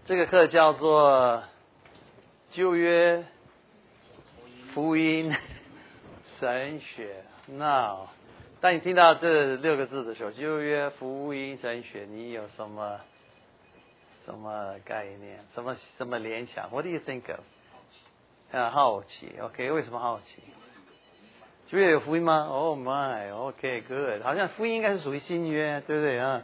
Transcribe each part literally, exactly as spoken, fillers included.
这个课叫做旧约福音神学。那当你听到这六个字的时候，旧约福音神学，你有什么什么概念？什么什么联想 ？What do you think of？ 啊，好奇。OK， 为什么好奇？旧约有福音吗 ？Oh my，OK，good、okay, 好像福音应该是属于新约，对不对啊？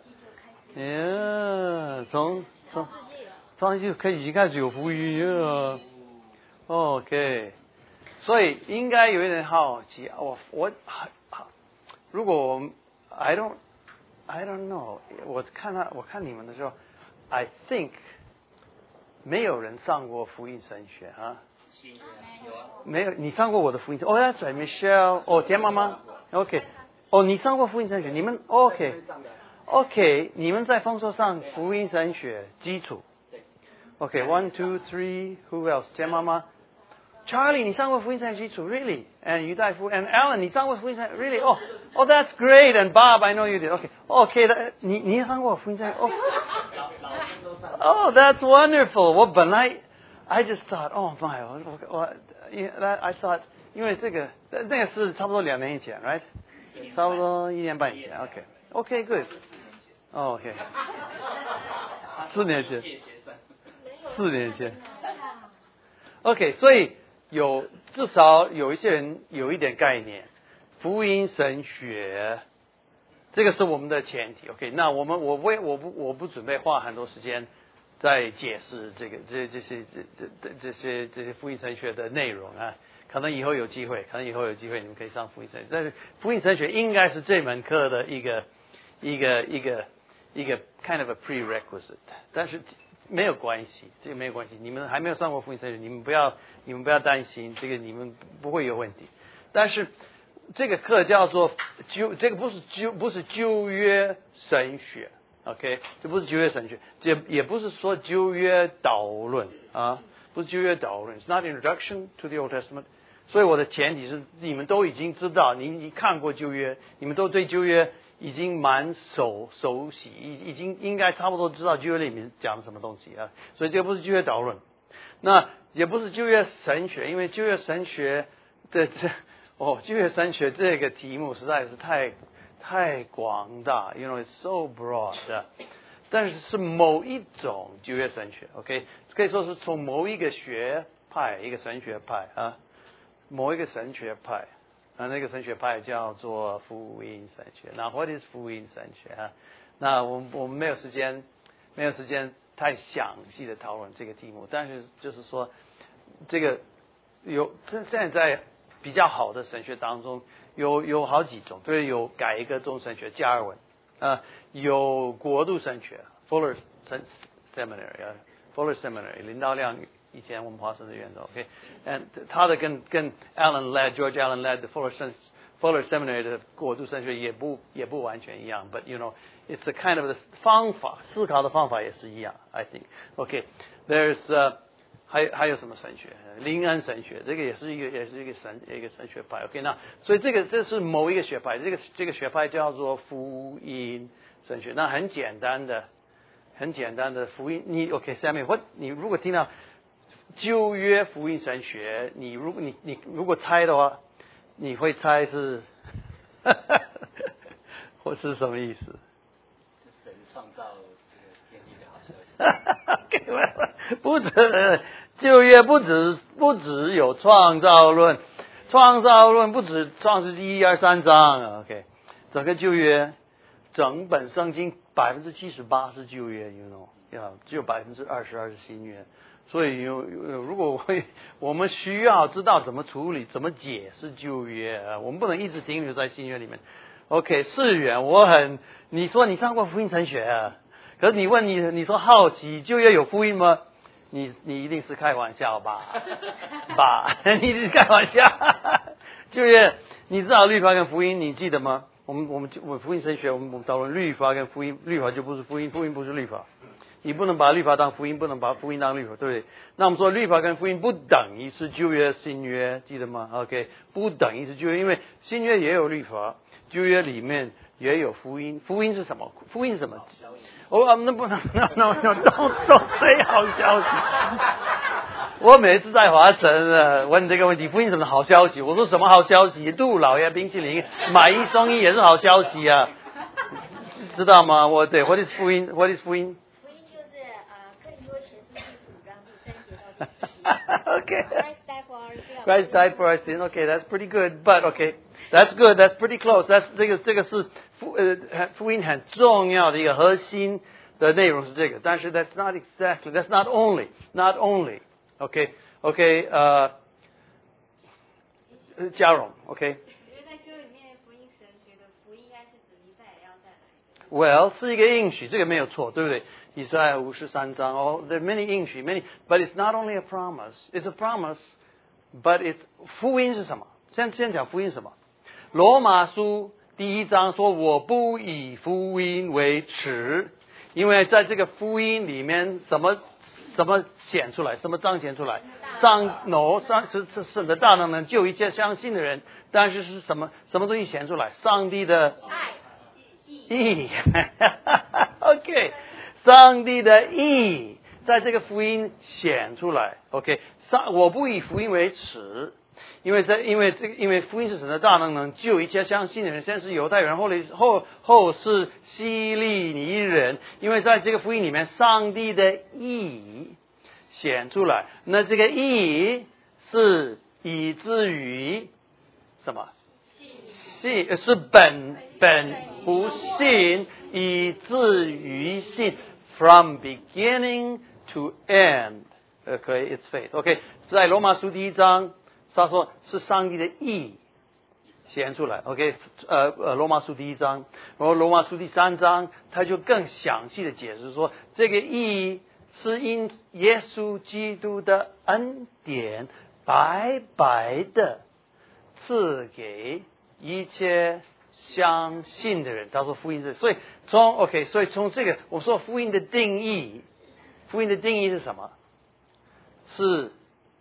嗯，从从创世纪开始已经开始有福音了。OK， 所以应该有一点好奇。我我如果我 I don't I don't know， 我看他我看你们的时候 ，I think 没有人上过福音神学啊。没有，你上过我的福音神学？哦、oh, ，That's right, Michelle。哦，田妈妈 ，OK。哦，你上过福音神学？你们 OK？OK，、okay, 你们在丰收上福音神学基础。OK，one、okay, two three，who else？ 田妈妈 ，Charlie， 你上过福音神学基础 ？Really？And 于大夫 ，and Alan， 你上过福音神学 ？Really？ 哦，哦 ，That's great。And Bob，I know you did。OK，OK， 你你也上过福音神学？哦，哦 ，That's wonderful。我本来。I just thought, oh my, 我我 I thought， 因为这个那个是差不多两年以前 ，right？ 差不多一年半以前 ，OK，OK， okay, good，OK，、okay. 四年前，四年前 ，OK， 所以有至少有一些人有一点概念，福音神学，这个是我们的前提 ，OK， 那我们我不我不我不准备花很多时间。在解释这个这这些这这这些这些福音神学的内容啊，可能以后有机会，可能以后有机会你们可以上福音神学。但是福音神学应该是这门课的一个一个一个一个 kind of a prerequisite， 但是没有关系，这个没有关系。你们还没有上过福音神学，你们不要你们不要担心，这个你们不会有问题。但是这个课叫做旧，这个不是旧不是旧约神学。OK， 这不是旧约神学，这也不是说旧约导论啊，不是旧约导论 ，It's not introduction to the Old Testament。所以我的前提是，你们都已经知道，你你看过旧约，你们都对旧约已经蛮熟熟悉，已已经应该差不多知道旧约里面讲的什么东西啊。所以这不是旧约导论，那也不是旧约神学，因为旧约神学的这哦，旧约神学这个题目实在是太。太广大 ，you know it's so broad， 但是是某一种旧约神学 ，OK， 可以说是从某一个学派，一个神学派啊，某一个神学派啊，那个神学派叫做福音神学。那 what is 福音神学啊？那我我们没有时间，没有时间太详细的讨论这个题目，但是就是说，这个有现现在比较好的神学当中。有有好几种，对，有改一个中神学加尔文，啊，有国度神学 Fuller Seminary 啊 ，Fuller Seminary 林道亮以前我们华盛顿院的 ，OK，and 他的跟跟 Alan Ladd George Alan Ladd 的 Fuller Fuller Seminary 的国度神学也不也不完全一样 ，but you know it's a kind of the 方法思考的方法也是一样 ，I think，OK，there's、okay, uh, 还还有什么神学？灵恩神学，这个也是一个也是一个神一个神学派。OK， 那所以这个这是某一个学派，这个这个学派叫做福音神学。那很简单的，很简单的福音。你 OK， 下面我你如果听到旧约福音神学，你如果你你如果猜的话，你会猜是或是什么意思？ 是神创造这个天地的好消息。 不止旧约不止不只有创造论，创造论不止创世纪一二三章 ，OK， 整个旧约，整本圣经百分之七十八是旧约 ，you know， 呀，只有百分之二十二是新约，所以有有如果会我们需要知道怎么处理、怎么解释旧约啊，我们不能一直停留在新约里面。OK， 世远，我很，你说你上过福音神学啊？可是你问你，你说好奇旧约有福音吗？你你一定是开玩笑吧？吧，你一定是开玩笑。旧约，你知道律法跟福音，你记得吗？我们我们我们福音神学，我们我们讨论律法跟福音，律法就不是福音，福音不是律法。你不能把律法当福音，不能把福音当律法，对不对？那我们说律法跟福音不等于是旧约新约，记得吗 ？OK， 不等于是旧约，因为新约也有律法，旧约里面也有福音。福音是什么？福音是什么？哦，那不能，no no no，don't don't say 好消息。我每次在华城呃问这个问题，福音什么好消息？我说什么好消息？杜老爷冰淇淋买一送一也是好消息啊，知道吗？我对 ，what is 福音 ？what is 福音？ 福音就是呃，更多前书第十五章第三节到第十节。 Okay. Christ died for our sins. Christ died for our sin. Okay, that's pretty good. But okay, that's good. That's pretty close. That's 这个这个是福呃福音很重要的一个核心的内容是这个，但是 that's not exactly. That's not only. Not only. Okay. Okay. 呃，嘉荣 OK。 因为在旧约里面，福音神学的福音应该是指弥赛亚要再来。 Well， 是一个应许，这个没有错，对不对？以赛亚五十三章哦 ，there are many 应许 ，many, but it's not only a promise. It's a promise, but it's 福音是什么？先先讲福音是什么？罗马书第一章说：“我不以福音为耻，因为在这个福音里面，什么什么显出来，什么彰显出来？上 no 上是是是的大能能救一切相信的人，但是是什么什么东西显出来？上帝的爱。” 义，OK， 上帝的义在这个福音显出来 ，OK， 上我不以福音为耻，因为在因为这个因为福音是神的大能能救一切相信的人，先是犹太人，后来后后是希利尼人，因为在这个福音里面，上帝的义显出来，那这个义是以至于什么？信是本本不信，以至于信 ，from beginning to end。OK，it's faith。OK， 在罗马书第一章，他说是上帝的义显出来。OK， 呃呃，罗马书第一章，然后罗马书第三章，他就更详细的解释说，这个义是因耶稣基督的恩典白白的赐给一切相信的人。他说福音是，所以从 OK， 所以从这个我说福音的定义，福音的定义是什么？是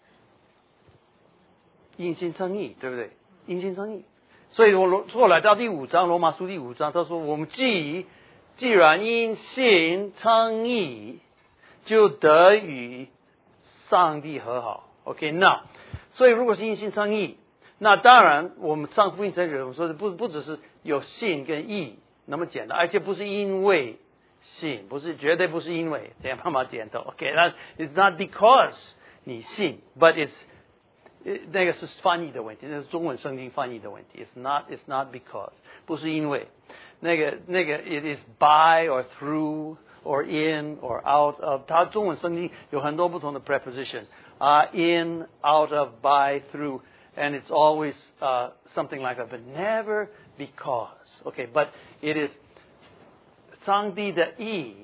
因信称义，对不对？因信称义。所以我后来到第五章，罗马书第五章，他说我们既既然因信称义，就得与上帝和好。OK， 那所以如果是因信称义，那当然我们上福音神学我们说的不不只是有信跟义那么简单，而且不是因为信，不是绝对不是因为，这样慢慢点头。OK， 那 it's not because 你信 ，but it's 那个是翻译的问题，那是中文圣经翻译的问题。It's not it's not because 不是因为，那个那个 it is by or through or in or out of。它中文圣经有很多不同的 preposition 啊、uh, ，in out of by through。And it's always uh, something like that, but never because. Okay, but it is 上帝的义，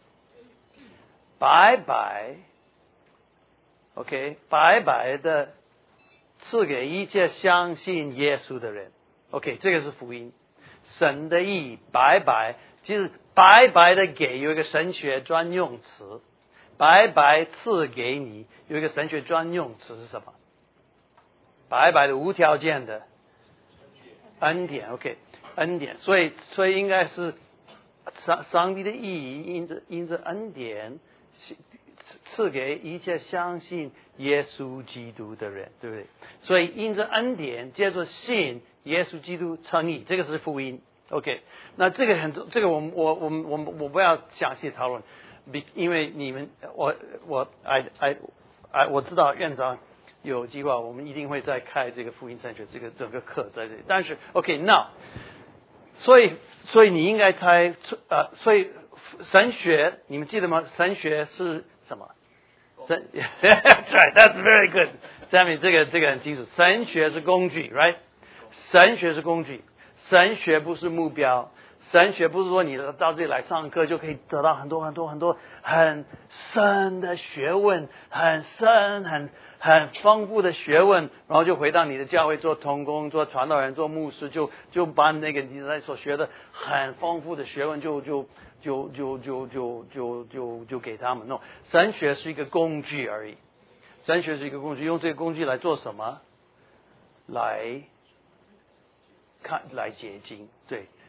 白白 ，OK， 白白的赐给一切相信耶稣的人。OK， 这个是福音。神的义白白，其实白白的给有一个神学专用词，白白赐给你有一个神学专用词是什么？白白的无条件的恩典 ，OK， 恩典，所以所以应该是上上帝的义因着因着恩典赐给一切相信耶稣基督的人，对不对？所以因着恩典，接着信耶稣基督称义，这个是福音 ，OK。那这个很这个我们我我们我们我不要详细讨论，因为你们我我 I I I 我知道院长。有计划，我们一定会再开这个福音神学这个整个课在这里。但是 ，OK，now， 所以所以你应该猜，呃，所以神学你们记得吗？神学是什么？神 ，Right, that's very good. Sammy， 这个这个很清楚。神学是工具 ，Right？ 神学是工具，神学不是目标。神学不是说你到这里来上课就可以得到很多很多很多很深的学问，很深很很丰富的学问，然后就回到你的教会做同工、做传道人、做牧师，就就把那个你在所学的很丰富的学问就就就就就就就就就给他们弄。神学是一个工具而已，神学是一个工具，用这个工具来做什么？来看来结晶，对。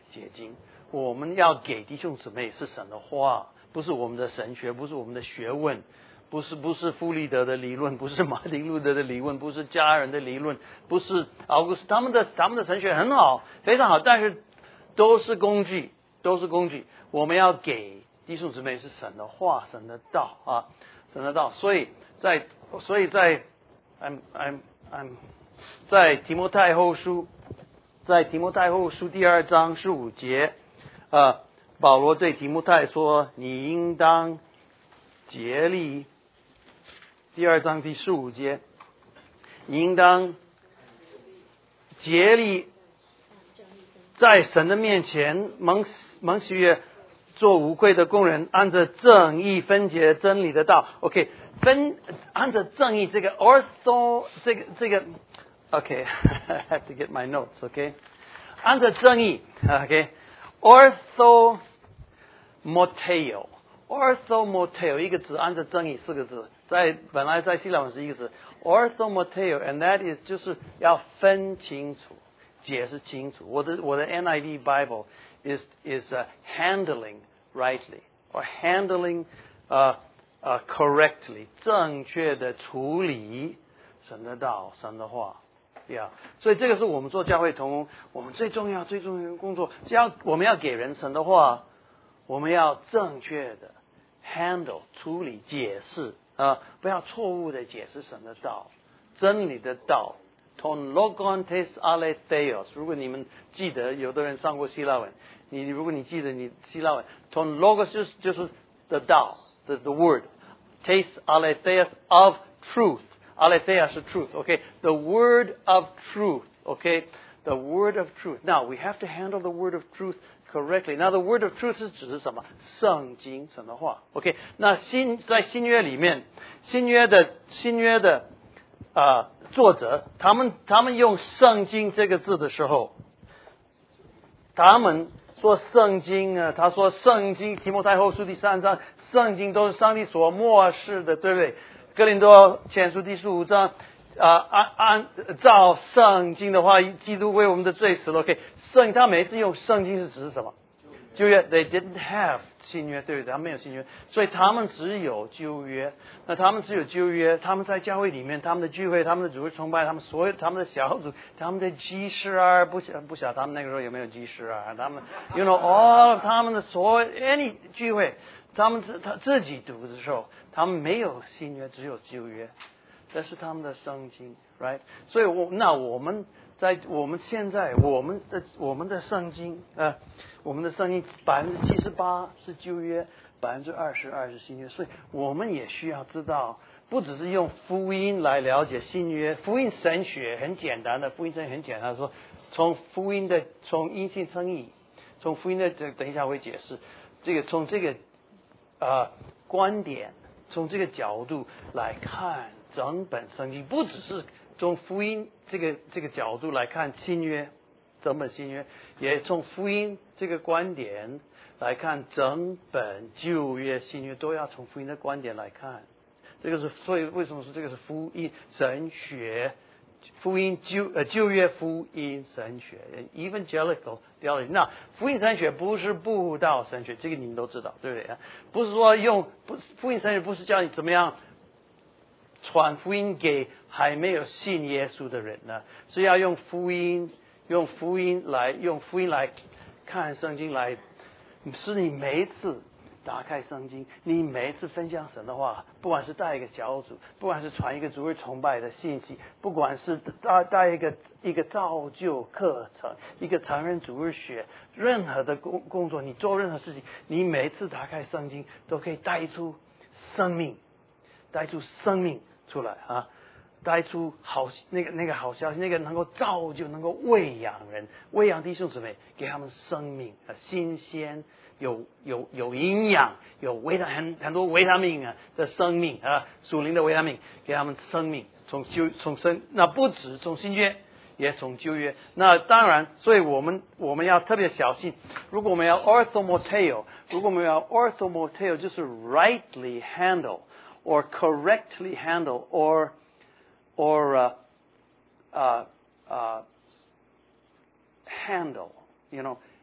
解经。我们要给弟兄姊妹是神的话，不是我们的神学，不是我们的学问，不是不是弗里德的理论，不是马丁路德的理论，不是家人的理论，不是奥古斯，他们的他们的神学很好，非常好，但是都是工具，都是工具。我们要给弟兄姊妹是神的话，神的道啊，神的道。所以在所以在 I'm I'm I'm 在提摩太后书，在提摩太后书第二章十五节。呃，保罗对提摩太说：“你应当竭力。”第二章第十五节，你应当竭力在神的面前蒙蒙喜悦，做无愧的工人，按着正义分解真理的道。OK， 分按着正义这个 ortho 这个这个 OK，I have to get my notes。OK， 按着正义 OK。ortho moteo ortho moteo 一个字，按着正义四个字，在本来在希腊文是一个字 ortho moteo and that is 就是要分清楚，解释清楚。我的我的 N I V Bible is is、uh, handling rightly or handling uh, uh, correctly 正确的处理神的道神的话。Yeah， 所以这个是我们做教会同工，我们最重要、最重要的工作，是要我们要给人神的话，我们要正确的 handle 处理、解释啊，不要错误的解释神的道、真理的道。ton logon tes aletheos， 如果你们记得，有的人上过希腊文，你如果你记得你希腊文 ton logos 就是就是 the 道 the the word tes aletheos of truth。Aletheia 是 truth，OK，the、okay? word of truth，OK，the、okay? word of truth. Now we have to handle the word of truth correctly. Now the word of truth 是指什么？圣经神的话 ，OK。那新在新约里面，新约的新约的啊、呃、作者，他们他们用圣经这个字的时候，他们说圣经啊，他说圣经，提摩太后书第三章，圣经都是上帝所默示的，对不对？哥林多前书第十五章，啊、呃，按按照圣经的话，基督为我们的罪死了。OK， 圣他每次用圣经是指什么？旧约 ，They didn't have 新约，对不对？他没有新约，所以他们只有旧约。那他们只有旧约，他们在教会里面，他们的聚会，他们的主日崇拜，他们所有他们的小组，他们的祭司啊，不晓不晓他们那个时候有没有祭司啊？他们 ，you know all 他们的所有 any 聚会。他们自他自己读的时候，他们没有新约，只有旧约，这是他们的圣经 ，right？ 所以我那我们在我们现在我们的我们的圣经啊、呃，我们的圣经百分之七十八是旧约，百分之二十二是新约，所以我们也需要知道，不只是用福音来了解新约，福音神学很简单的，福音神学很简单的说，从福音的从因信称义，从福音的这等一下会解释，这个从这个。呃，观点从这个角度来看整本圣经，不只是从福音这个这个角度来看新约，整本新约，也从福音这个观点来看整本旧约新约，都要从福音的观点来看。这个是所以为什么说这个是福音神学？福音旧呃旧约福音神学 ，evangelical theology。那福音神学不是布道神学，这个你们都知道，对不对？不是说用不福音神学不是教你怎么样传福音给还没有信耶稣的人呢，是要用福音用福音来用福音来看圣经来，是你每一次。打开圣经，你每一次分享神的话，不管是带一个小组，不管是传一个主日崇拜的信息，不管是带带一个一个造就课程，一个成人主日学，任何的工工作，你做任何事情，你每一次打开圣经，都可以带出生命，带出生命出来啊，带出好那个那个好消息，那个能够造就，能够喂养人，喂养弟兄姊妹，给他们生命啊，新鲜。有有有营养，有维他很很多维他命啊的生命啊，属灵的维他命给他们生命，从旧从生那不止从新约，也从旧约。那当然，所以我们我们要特别小心。如果我们要 orthomoteo， 如果我们要 orthomoteo， 就是 rightly handle or correctly handle or or uh, uh, uh, handle，you know。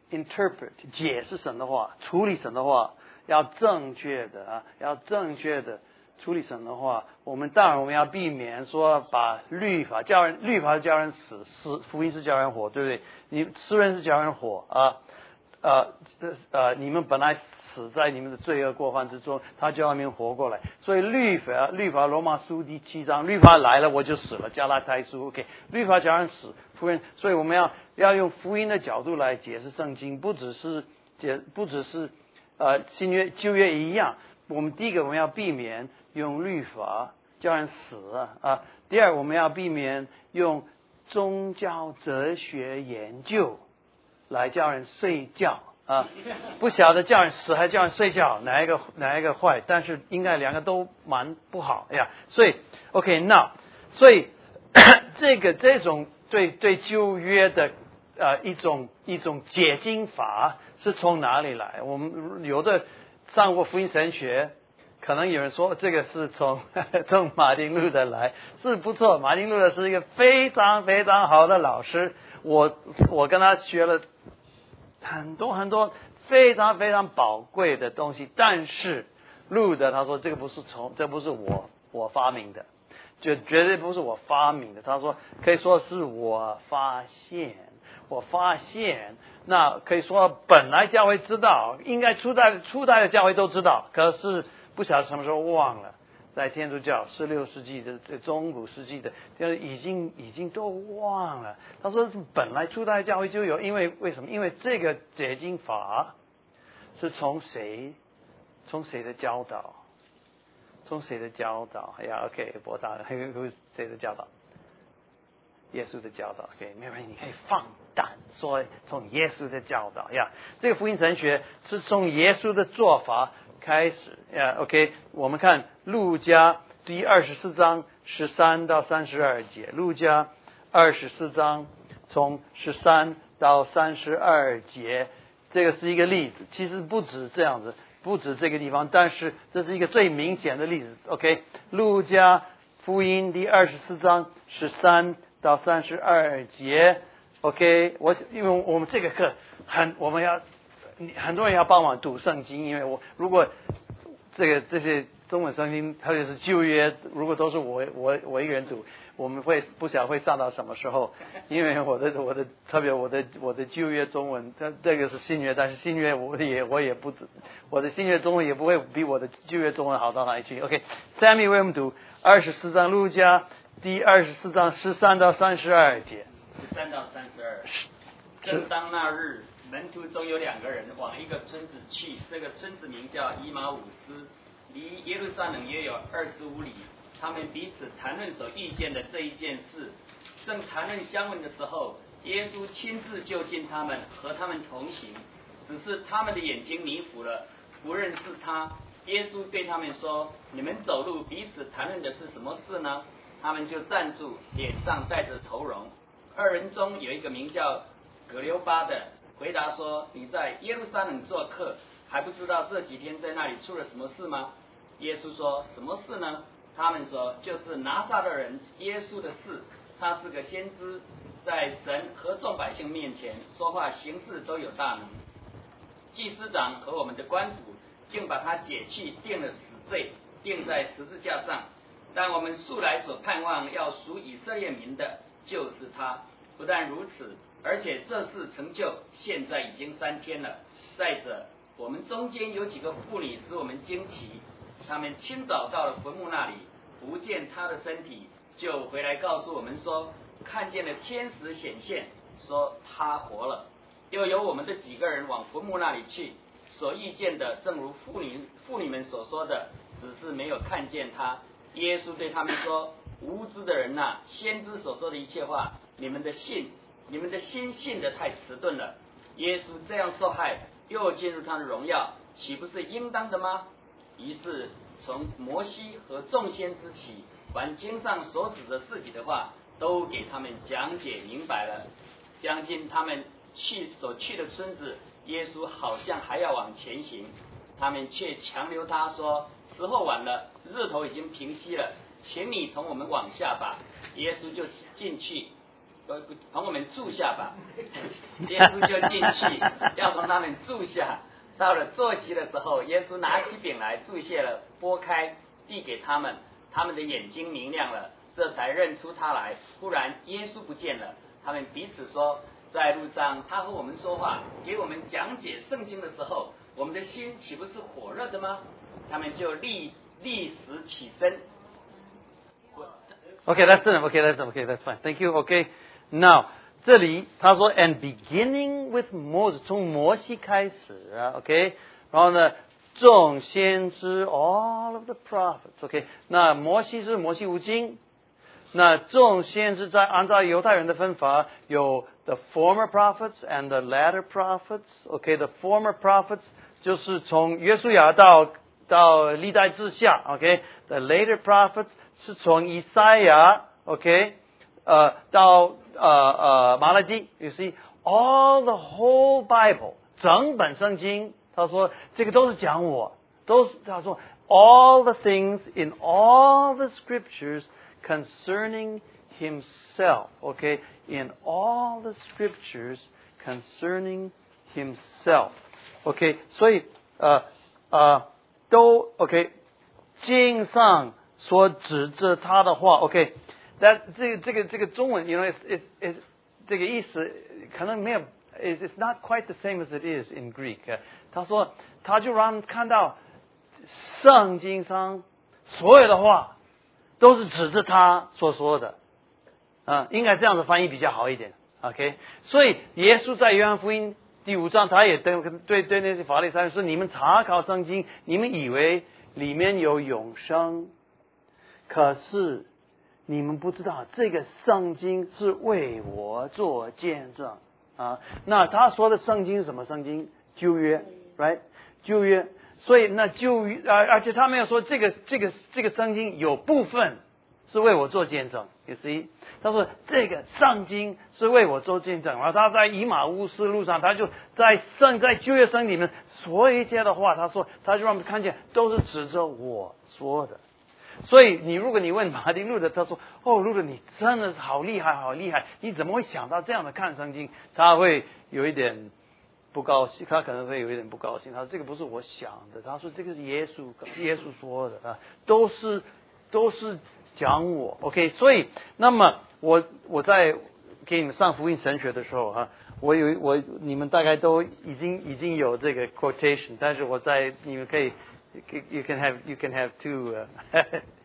interpret 解释神的话，处理神的话，要正确的啊，要正确的处理神的话。我们当然我们要避免说把律法叫人，律法叫人死，死福音是叫人活，对不对？你诗人是叫人活啊，呃呃，你们本来死在你们的罪恶过犯之中，他叫你们活过来。所以律法，律法罗马书第七章，律法来了我就死了，加拉太书 OK， 律法叫人死，福音，所以我们要要用福音的角度来解释圣经，不只是解，不只是呃新约旧约一样。我们第一个我们要避免用律法叫人死啊，第二我们要避免用宗教哲学研究来叫人睡觉啊，不晓得叫人死还叫人睡觉，哪一个哪一个坏？但是应该两个都蛮不好呀。所以 OK， 那所以这个这种对对旧约的呃一种一种解经法是从哪里来？我们有的上过福音神学，可能有人说这个是从从马丁路德来，是不错。马丁路德是一个非常非常好的老师，我我跟他学了很多很多非常非常宝贵的东西，但是路德他说这个不是从，这不是我我发明的，就绝对不是我发明的。他说可以说是我发现，我发现，那可以说本来教会知道，应该初代初代的教会都知道，可是不晓得什么时候忘了。在天主教十六世纪的中古世纪的，就是已经已经都忘了。他说本来初代教会就有，因为为什么？因为这个解经法是从谁从谁的教导？从谁的教导？哎呀 ，OK， 博大谁的教导？耶稣的教导。OK， 没有问题，你可以放胆说从耶稣的教导呀。这个福音神学是从耶稣的做法开始呀。OK， 我们看路加第二十四章十三到三十二节，路加二十四章从十三到三十二节，这个是一个例子。其实不止这样子，不止这个地方，但是这是一个最明显的例子。OK， 路加福音第二十四章十三到三十二节。OK， 我因为我们这个课很，我们要很多人要帮忙读圣经，因为我如果这个这些中文圣经，特别是旧约，如果都是我我我一个人读，我们会不晓得会上到什么时候，因为我的我的特别我的我的旧约中文，这这个是新约，但是新约我也我也不我的新约中文也不会比我的旧约中文好到哪里去。OK，Sammy 为我们读二十四章，路加第二十四章十三到三十二节。 十三到三十二。正当那日，门徒中有两个人往一个村子去，这个村子名叫以马忤斯，离耶路撒冷约有二十五里。他们彼此谈论所遇见的这一件事，正谈论相问的时候，耶稣亲自就近他们，和他们同行，只是他们的眼睛迷糊了，不认识他。耶稣对他们说：“你们走路彼此谈论的是什么事呢？”他们就站住，脸上带着愁容。二人中有一个名叫葛留巴的，回答说：“你在耶路撒冷做客，还不知道这几天在那里出了什么事吗？”耶稣说：“什么事呢？”他们说：“就是拿撒勒人耶稣的事。他是个先知，在神和众百姓面前说话行事都有大能。祭司长和我们的官府竟把他解去，定了死罪，钉在十字架上。但我们素来所盼望要属以色列民的，就是他。不但如此，而且这事成就，现在已经三天了。再者，我们中间有几个妇女使我们惊奇，他们清早到了坟墓那里，不见他的身体，就回来告诉我们说，看见了天使显现，说他活了。又有我们的几个人往坟墓那里去，所遇见的正如妇女妇女们所说的，只是没有看见他。耶稣对他们说：“无知的人啊，先知所说的一切话，你们的信，你们的心信的太迟钝了。耶稣这样受害，又进入他的荣耀，岂不是应当的吗？”于是从摩西和众先知起，凡经上所指着自己的话，都给他们讲解明白了。将近他们去所去的村子，耶稣好像还要往前行，他们却强留他说：“时候晚了，日头已经平息了，请你同我们往下吧。”耶稣就进去， 同我们住下吧。耶稣就进去，要同他们住下。到了坐席的时候，耶稣拿起饼来，祝谢了，拨开，递给他们，他们的眼睛明亮了，这才认出他来。忽然耶稣不见了，他们彼此说，在路上他和我们说话，给我们讲解圣经的时候，我们的心岂不是火热的吗？他们就立立时起身。 Okay, that's it. Okay, that's okay. That's fine. Thank you. Okay. Now, 这里他说 ，and beginning with Moses， 从摩西开始啊 ，OK， 然后呢，众先知 all of the prophets，OK， 那摩西是摩西五经，那众先知在按照犹太人的分法有 the former prophets and the latter prophets，OK，the former prophets 就是从约书亚到到历代志下 ，OK，the later prophets 是从以赛亚 ，OK， 呃到呃呃马拉基 ，you see all the whole Bible 整本圣经，他说这个都是讲我，都是他说 all the things in all the scriptures concerning himself, okay, in all the scriptures concerning himself, okay， 所以呃呃都 OK， 经上所指着他的话 ，OK。但这个这个这个中文 ，you know， is is is 这个意思可能没有 ，is it's not quite the same as it is in Greek。他说，他就让看到圣经上所有的话都是指着他所说的，啊，应该这样的翻译比较好一点 ，OK。所以耶稣在约翰福音第五章，他也对对对那些法利赛人说：“你们查考圣经，你们以为里面有永生，可是。”你们不知道这个圣经是为我做见证啊！那他说的圣经是什么圣经？旧约 ，right？ 旧约，所以那旧约，而而且他没有说这个这个这个圣经有部分是为我做见证，you see？他说这个圣经是为我做见证，然后他在以马乌斯路上，他就在圣在旧约圣里面所有一切的话，他说他就让我们看见都是指着我说的。所以你如果你问马丁路德，他说：“哦，路德你真的是好厉害，好厉害！你怎么会想到这样的看圣经？”他会有一点不高兴，他可能会有一点不高兴。他说：“这个不是我想的。”他说：“这个是耶稣耶稣说的啊，都是都是讲我。” OK， 所以那么我我在给你们上福音神学的时候啊，我有我你们大概都已经已经有这个 quotation， 但是我在你们可以。You can have you can have two uh,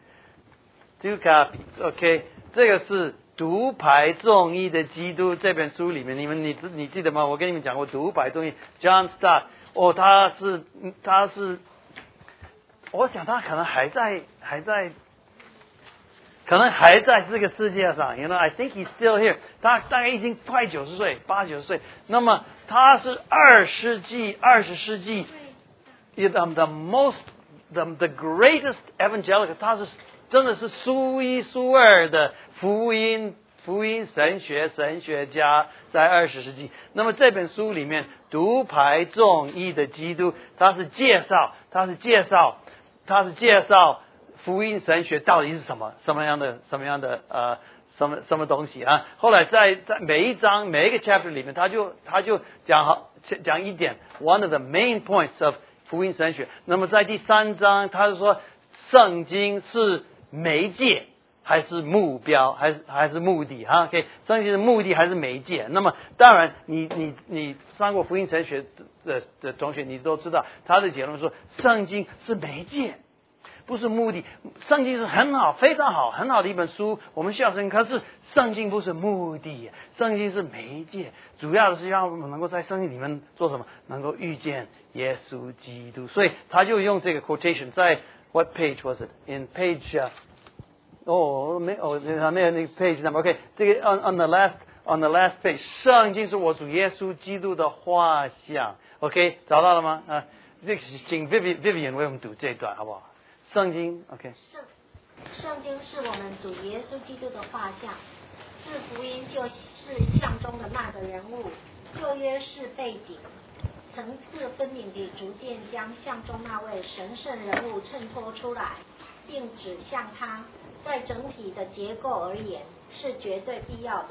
two copies, OK？ 这个是独排众议的基督这本书里面，你们你你记得吗？我跟你们讲过独排众议 ，John Stott， 哦，他是他是，我想他可能还在还在，可能还在这个世界上 ，You know, I think he's still here。他大概已经快九十岁，八九十岁。那么他是二世纪二十世纪。The, the most, the, the greatest evangelical， 他是真的是数一数二的福音福音神学神学家，在二十世纪。那么这本书里面独排众议的基督，他是介绍，他是介绍，他是介绍福音神学到底是什么，什么样的什么样的呃什么什么东西啊？后来在在每一章每一个 chapter 里面，他就他就讲好讲一点 ，one of the main points of福音神学。那么在第三章，他就说圣经是媒介还是目标，还是还是目的哈 ？OK， 圣经是目的还是媒介？那么当然你，你你你上过福音神学的的同学，你都知道他的结论说，圣经是媒介，不是目的。圣经是很好，非常好，很好的一本书，我们需要圣经。可是圣经不是目的，圣经是媒介，主要的是让我们能够在圣经里面做什么？能够遇见耶稣基督。所以他就用这个 quotation 在 what page was it? In page、uh, 哦没哦没有那个 page number OK 这个 on on the last on the last page 圣经是我主耶稣基督的画像 OK 找到了吗？啊，这个请 Vivian Vivian 为我们读这一段好不好？圣经 OK 圣圣经是我们主耶稣基督的画像，是福音就是像中的那个人物，旧约是背景，层次分明地逐渐将像中那位神圣人物衬托出来，并指向他。在整体的结构而言是绝对必要的。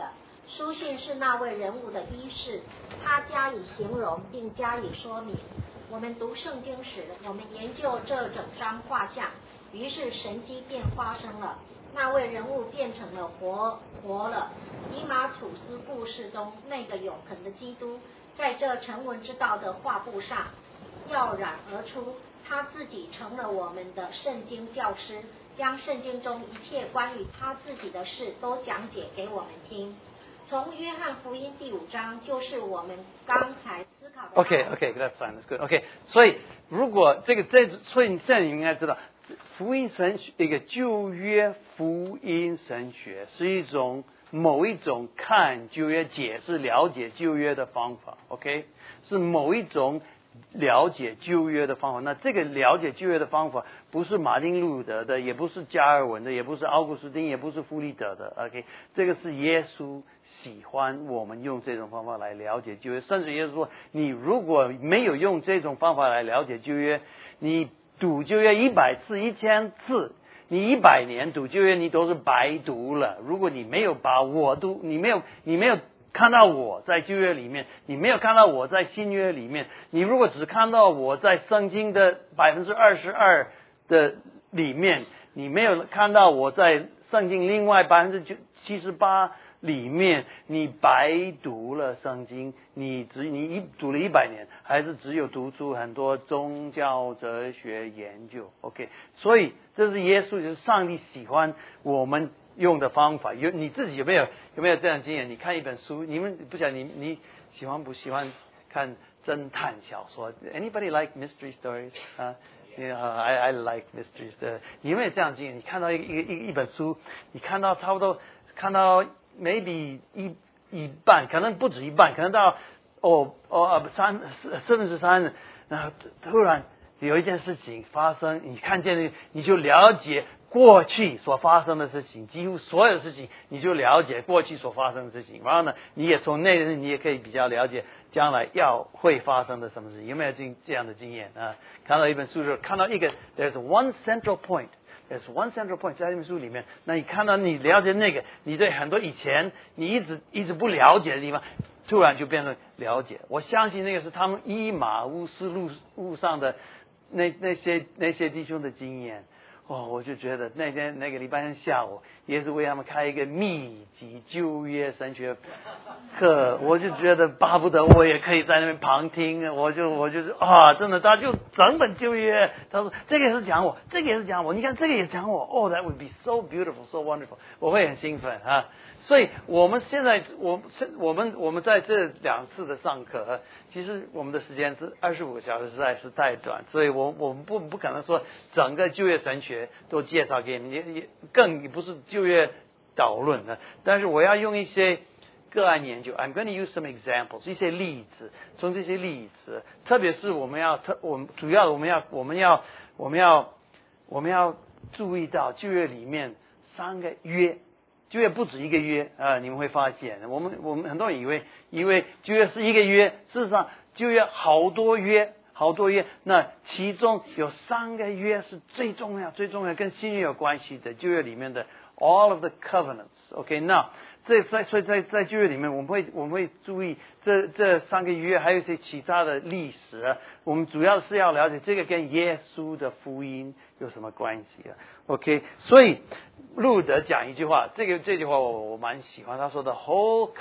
书信是那位人物的医事，他加以形容并加以说明。我们读圣经时，我们研究这整张画像，于是神迹便发生了。那位人物变成了活活了。以马处斯故事中那个永恒的基督，在这成文之道的画布上耀然而出。他自己成了我们的圣经教师，将圣经中一切关于他自己的事都讲解给我们听。从约翰福音第五章，就是我们刚才思考的。 OK OK that's fine that's good OK 所以如果这个这所以现在你应该知道，福音神学一个旧约福音神学是一种某一种看旧约解释了解旧约的方法 OK 是某一种了解旧约的方法。那这个了解旧约的方法不是马丁路德的，也不是加尔文的，也不是奥古斯丁，也不是弗里德的 OK 这个是耶稣喜欢我们用这种方法来了解旧约。甚至耶稣说，你如果没有用这种方法来了解旧约，你读旧约一百次一千次，你一百年读旧约你都是白读了。如果你没有把我读，你没有你没有看到我在旧约里面，你没有看到我在新约里面，你如果只看到我在圣经的百分之二十二的里面，你没有看到我在圣经另外百分之七十八里面，你白读了圣经。你只你一读了一百年，还是只有读出很多宗教哲学研究 OK 所以这是耶稣，就是上帝喜欢我们用的方法。有你自己有没有有没有这样的经验？你看一本书，你们不晓得你你喜欢不喜欢看侦探小说 ？Anybody like mystery stories？ 啊、uh, ，I I like mysteries 的。你有没有这样的经验？你看到一个一个一一本书，你看到差不多看到 maybe 一一半，可能不止一半，可能到哦哦三四分之三，然后突然有一件事情发生，你看见你就了解过去所发生的事情，几乎所有的事情你就了解过去所发生的事情，然后呢，你也从那你也可以比较了解将来要会发生的什么事情。有没有这这样的经验啊？看到一本书的时候，看到一个 there's one central point。There's one central point 在这本书里面，那你看到你了解那个，你对很多以前你一直一直不了解的地方，突然就变成了解。我相信那个是他们伊马乌斯路路上的那那些那些弟兄的经验。哦，我就觉得那天那个礼拜天下午，也是为他们开一个密集旧约神学课，我就觉得巴不得我也可以在那边旁听。我就我就是啊，真的，他就整本旧约，他说这个也是讲我，这个也是讲我，你看这个也讲我，哦、oh, ，that would be so beautiful, so wonderful， 我会很兴奋啊。所以我们现在我我们我们在这两次的上课，其实我们的时间是二十五个小时，实在是太短，所以我我们不不可能说整个旧约神学都介绍给你，也也更不是旧约导论的。但是我要用一些个案研究 ，I'm going to use some examples， 一些例子，从这些例子，特别是我们要特我们主要的我们要我们要我们要我们要注意到旧约里面三个约。旧约不止一个约啊、呃，你们会发现，我们我们很多人以为以为旧约是一个约，事实上旧约好多约，好多约。那其中有三个约是最重要、最重要，跟新约有关系的。旧约里面的 all of the covenants，OK， 那这在所以在在旧约里面，我们会我们会注意这这三个约，还有一些其他的历史、啊。我们主要是要了解这个跟耶稣的福音有什么关系啊 ？OK， 所以路德讲一句话，这个这句话我我蛮喜欢，他说 the whole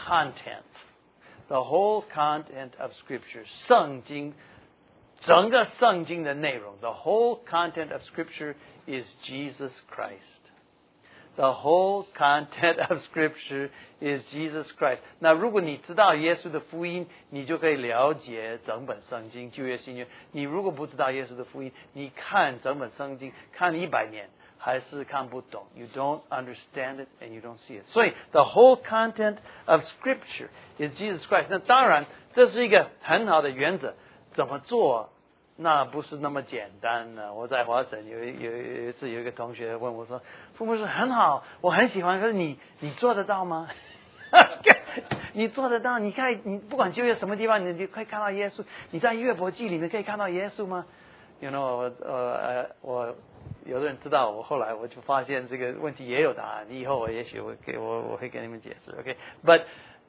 content，the whole content of Scripture， 圣经整个圣经的内容 ，the whole content of Scripture is Jesus Christ。The whole content of Scripture is Jesus Christ。那如果你知道耶稣的福音，你就可以了解整本圣经，旧约新约。你如果不知道耶稣的福音，你看整本圣经看了一百年还是看不懂。You don't understand it and you don't see it。所以 the whole content of Scripture is Jesus Christ。那当然这是一个很好的原则，怎么做？那不是那么简单的。我在华省有有有一次有一个同学问我说：“父母是很好，我很喜欢，可是你你做得到吗？你做得到？你看你不管就业什么地方，你你可以看到耶稣。你在约伯记里面可以看到耶稣吗 ？You know， 我呃我有的人知道我，后来我就发现这个问题也有答案。以后我也许我给我我会跟你们解释。OK，but、okay?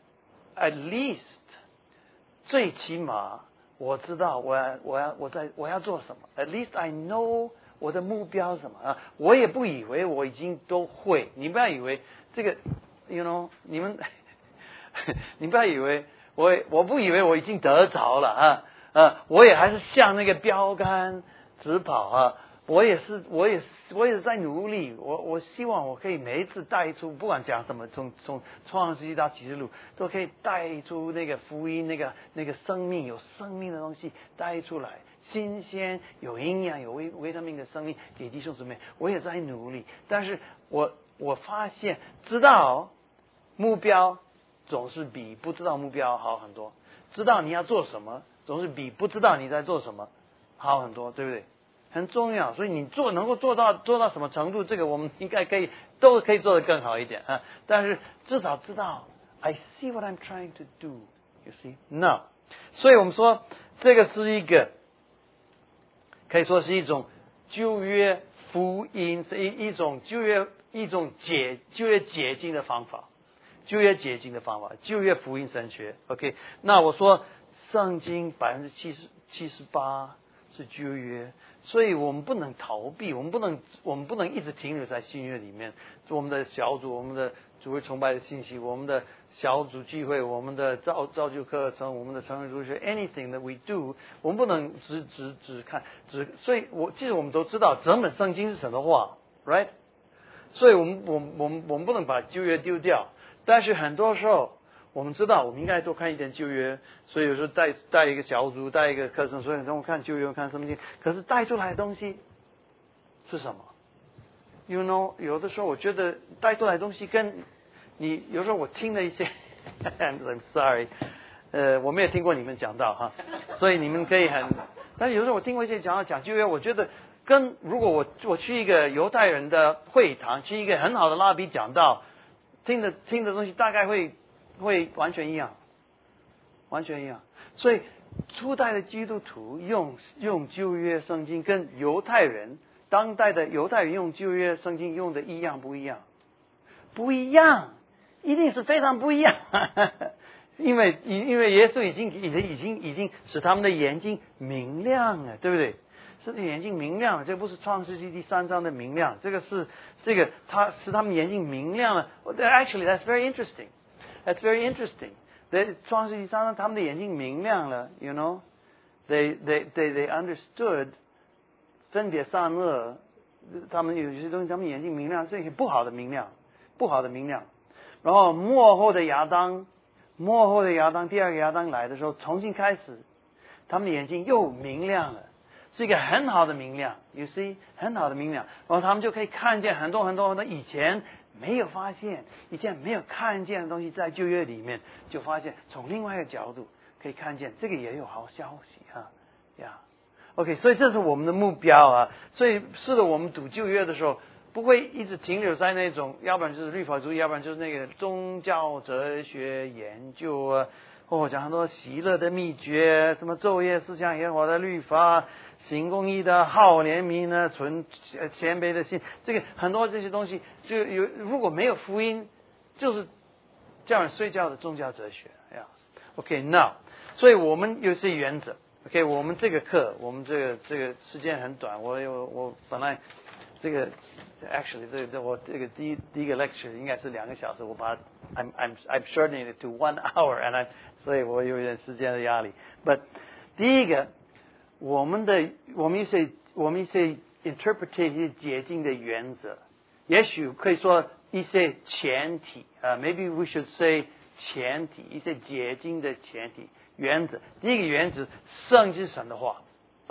at least 最起码我知道我要我要我在我要做什么。At least I know 我的目标是什么啊？我也不以为我已经都会，你不要以为这个 ，you know， 你们，你不要以为我我不以为我已经得着了啊啊！我也还是向那个标杆直跑啊！我也是，我也是，我也是在努力。我我希望我可以每一次带出，不管讲什么，从从创世纪到启示录，都可以带出那个福音，那个那个生命有生命的东西带出来，新鲜有营养有维维他命的生命给弟兄姊妹。我也在努力，但是我我发现知道目标总是比不知道目标好很多。知道你要做什么，总是比不知道你在做什么好很多，对不对？很重要，所以你做能够做到做到什么程度，这个我们应该可以都可以做得更好一点啊。但是至少知道 I see what I'm trying to do, you see? No， 所以我们说这个是一个可以说是一种旧约福音，是一一种旧约一种解旧约解经的方法，旧约解经的方法，旧约福音神学。OK， 那我说圣经百分之七十七十八是旧约。所以我们不能逃避，我们不能，我们不能一直停留在新约里面。我们的小组，我们的主会崇拜的信息，我们的小组聚会，我们的造造就课程，我们的成人主学 ，anything that we do， 我们不能只只只看只。所以我其实我们都知道，整本圣经是神的话 ，right？ 所以我们我们我们我们不能把旧约丢掉，但是很多时候。我们知道，我们应该多看一点旧约，所以有时候带带一个小组，带一个课程，所以让我看旧约，看圣经。可是带出来的东西是什么 ？You know， 有的时候我觉得带出来的东西跟你有时候我听了一些 ，I'm sorry， 呃，我没有听过你们讲到哈，所以你们可以很，但是有时候我听过一些讲到讲旧约，我觉得跟如果我我去一个犹太人的会堂，去一个很好的拉比讲道，听的听的东西大概会。会完全一样，完全一样。所以初代的基督徒用用旧约圣经，跟犹太人当代的犹太人用旧约圣经用的一样不一样？不一样，一定是非常不一样。因为因为耶稣已经已经已经已经使他们的眼睛明亮了，对不对？使眼睛明亮了，这不是创世纪第三章的明亮，这个是这个他使他们眼睛明亮了。Actually, that's very interesting.That's very interesting. 在创世纪三章，他们的眼睛明亮了 ，you know, they they they they understood 分别善恶，他们有些东西，他们眼睛明亮，是一些不好的明亮，不好的明亮。然后末后的亚当，末后的亚当，第二个亚当来的时候，重新开始，他们的眼睛又明亮了，是一个很好的明亮 ，you see， 很好的明亮。然后他们就可以看见很多很多很多以前。没有发现以前没有看见的东西，在旧约里面就发现，从另外一个角度可以看见，这个也有好消息啊呀。OK， 所以这是我们的目标啊。所以是的，我们读旧约的时候，不会一直停留在那种，要不然就是律法主义，要不然就是那个宗教哲学研究啊。哦，讲很多喜乐的秘诀，什么昼夜思想耶和华的律法，行公义的，好怜悯呢，存谦卑的心，这个很多这些东西，就有如果没有福音，就是叫人睡觉的宗教哲学呀。OK， now， 所以我们有些原则。OK， 我们这个课，我们这个这个时间很短，我有我本来这个 actually 这个我这个第一第一个 lecture 应该是两个小时，我把 I'm I'm I'm shortening it to one hour and I。所以我有一点时间的压力。But 第一个，我们的我们一些我们一些 interpretation 一些解经的原则，也许可以说一些前提啊、uh, ，maybe we should say 前提，一些解经的前提原则。第一个原则，圣经神的话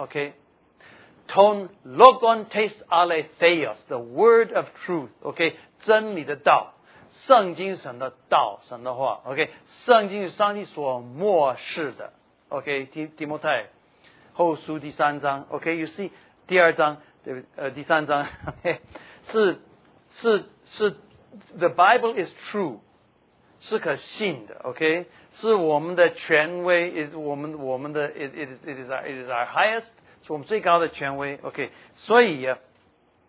，OK。Ton logon tes aletheos, the word of truth, OK， 真理的道。圣经神的道，神的话 ，OK， 圣经是上帝所漠视的 ，OK， 提提摩太后书第三章 ，OK，you see 第二章，对不？呃，第三章 ，OK， 是是是 ，the Bible is true， 是可信的 ，OK， 是我们的权威 ，is 我们我们的 it it is it is our it is our highest， 是我们最高的权威 ，OK， 所以呀。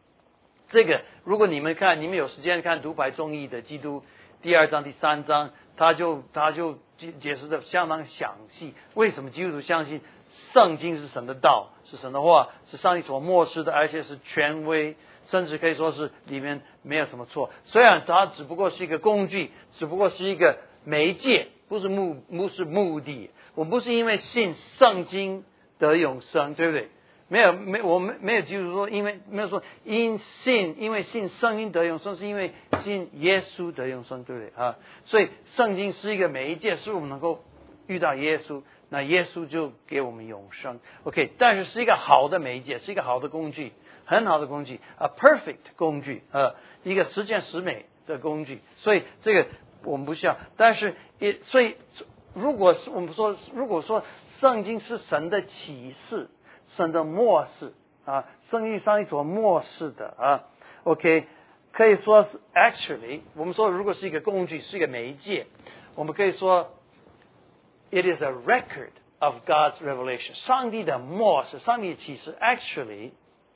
这个，如果你们看，你们有时间看独白中译的基督第二章、第三章， 他就他就解解释的相当详细。为什么基督徒相信圣经是神的道，是神的话，是上帝所漠视的，而且是权威，甚至可以说是里面没有什么错。虽然它只不过是一个工具，只不过是一个媒介，不是目不是目的。我们不是因为信圣经得永生，对不对？没有没我们没有基督徒说因为没有说因信因为信圣经得永生，是因为信耶稣得永生，对不对啊？所以圣经是一个媒介，是我们能够遇到耶稣，那耶稣就给我们永生。OK， 但是是一个好的媒介，是一个好的工具，很好的工具，啊 perfect 工具，呃，一个十全十美的工具。所以这个我们不需要，但是也所以如果是我们说，如果说圣经是神的启示，神的默示啊，圣经上所默示的啊 ，OK， 可以说是 actually， 我们说如果是一个工具，是一个媒介，我们可以说 it is a record of God's revelation， 上帝的默示，上帝的启示 actually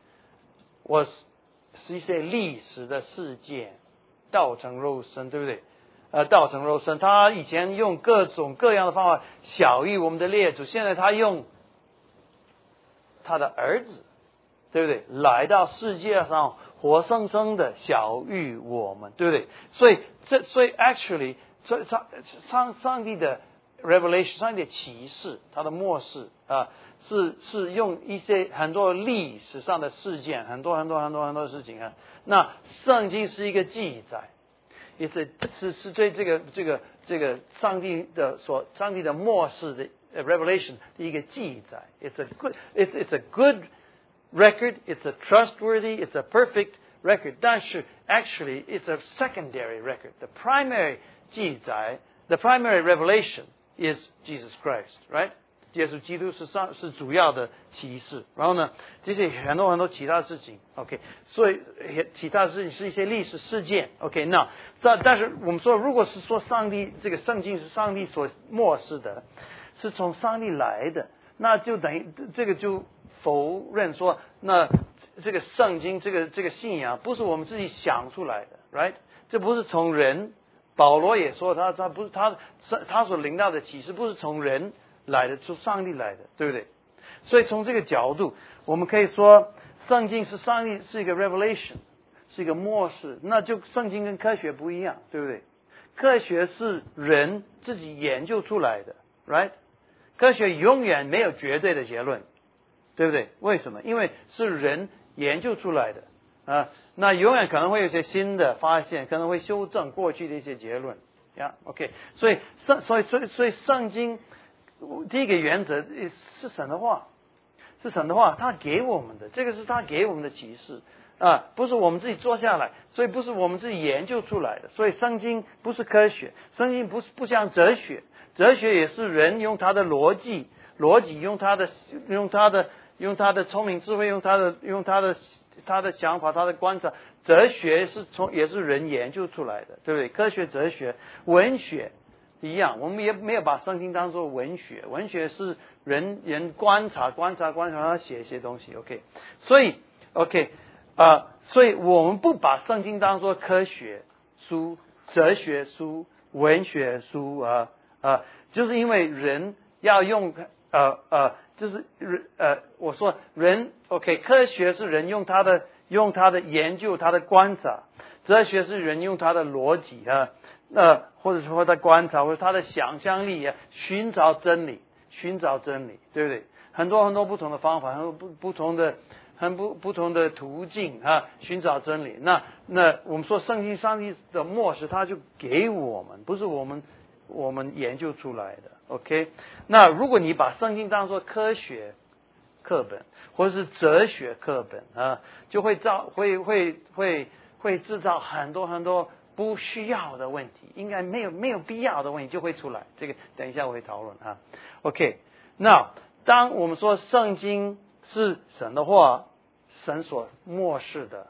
was 是一些历史的事件，道成肉身，对不对？呃，道成肉身，他以前用各种各样的方法晓喻我们的列祖，现在他用他的儿子，对不对？来到世界上，活生生的晓喻我们，对不对？所以这，所以 actually， 所以上上上帝的 revelation， 上帝的启示，他的默示啊，是是用一些很多历史上的事件，很多很多很多很多事情啊。那圣经是一个记载。也是是是对这个这个这个上帝的所上帝的默示的 revelation 的一个记载。It's a good it's it's a good record. It's a trustworthy. It's a perfect record. 但是 actually it's a secondary record. The primary 记载 the primary revelation is Jesus Christ, right? 耶稣基督是上是主要的启示，然后呢，这些很多很多其他事情 ，OK， 所以其他事情是一些历史事件 ，OK， 那但但是我们说，如果是说上帝这个圣经是上帝所默示的，是从上帝来的，那就等于这个就否认说，那这个圣经这个这个信仰不是我们自己想出来的 ，right？ 这不是从人，保罗也说他他不是他他所领到的启示不是从人来的，从上帝来的，对不对？所以从这个角度，我们可以说，圣经是上帝是一个 revelation， 是一个默示。那就圣经跟科学不一样，对不对？科学是人自己研究出来的 ，right？ 科学永远没有绝对的结论，对不对？为什么？因为是人研究出来的啊，那永远可能会有一些新的发现，可能会修正过去的一些结论呀。Yeah, OK， 所以圣所以所以所以圣经。第一个原则是神的话，是神的话，他给我们的，这个是他给我们的启示啊，不是我们自己做下来，所以不是我们自己研究出来的。所以圣经不是科学，圣经不是不像哲学，哲学也是人用他的逻辑，逻辑用他的用他的用他的聪明智慧，用他的用他的他的想法，他的观察。哲学是从也是人研究出来的，对不对？科学、哲学、文学。一样，我们也没有把圣经当作文学，文学是人人观察、观察、观察，他写一些东西 ，OK。所以 ，OK， 啊、呃，所以我们不把圣经当作科学书、哲学书、文学书啊啊、呃，就是因为人要用呃呃，就是呃，我说人 OK， 科学是人用他的用他的研究、他的观察，哲学是人用他的逻辑啊。呃，或者说他观察，或者他的想象力啊，寻找真理，寻找真理，对不对？很多很多不同的方法，很多不不同的，很不不同的途径啊，寻找真理。那那我们说圣经上帝的默示，他就给我们，不是我们我们研究出来的。OK， 那如果你把圣经当作科学课本或者是哲学课本啊，就会造会会会会制造很多很多。不需要的问题，应该没有没有必要的问题就会出来。这个等一下我会讨论啊。OK， 那当我们说圣经是神的话，神所默示的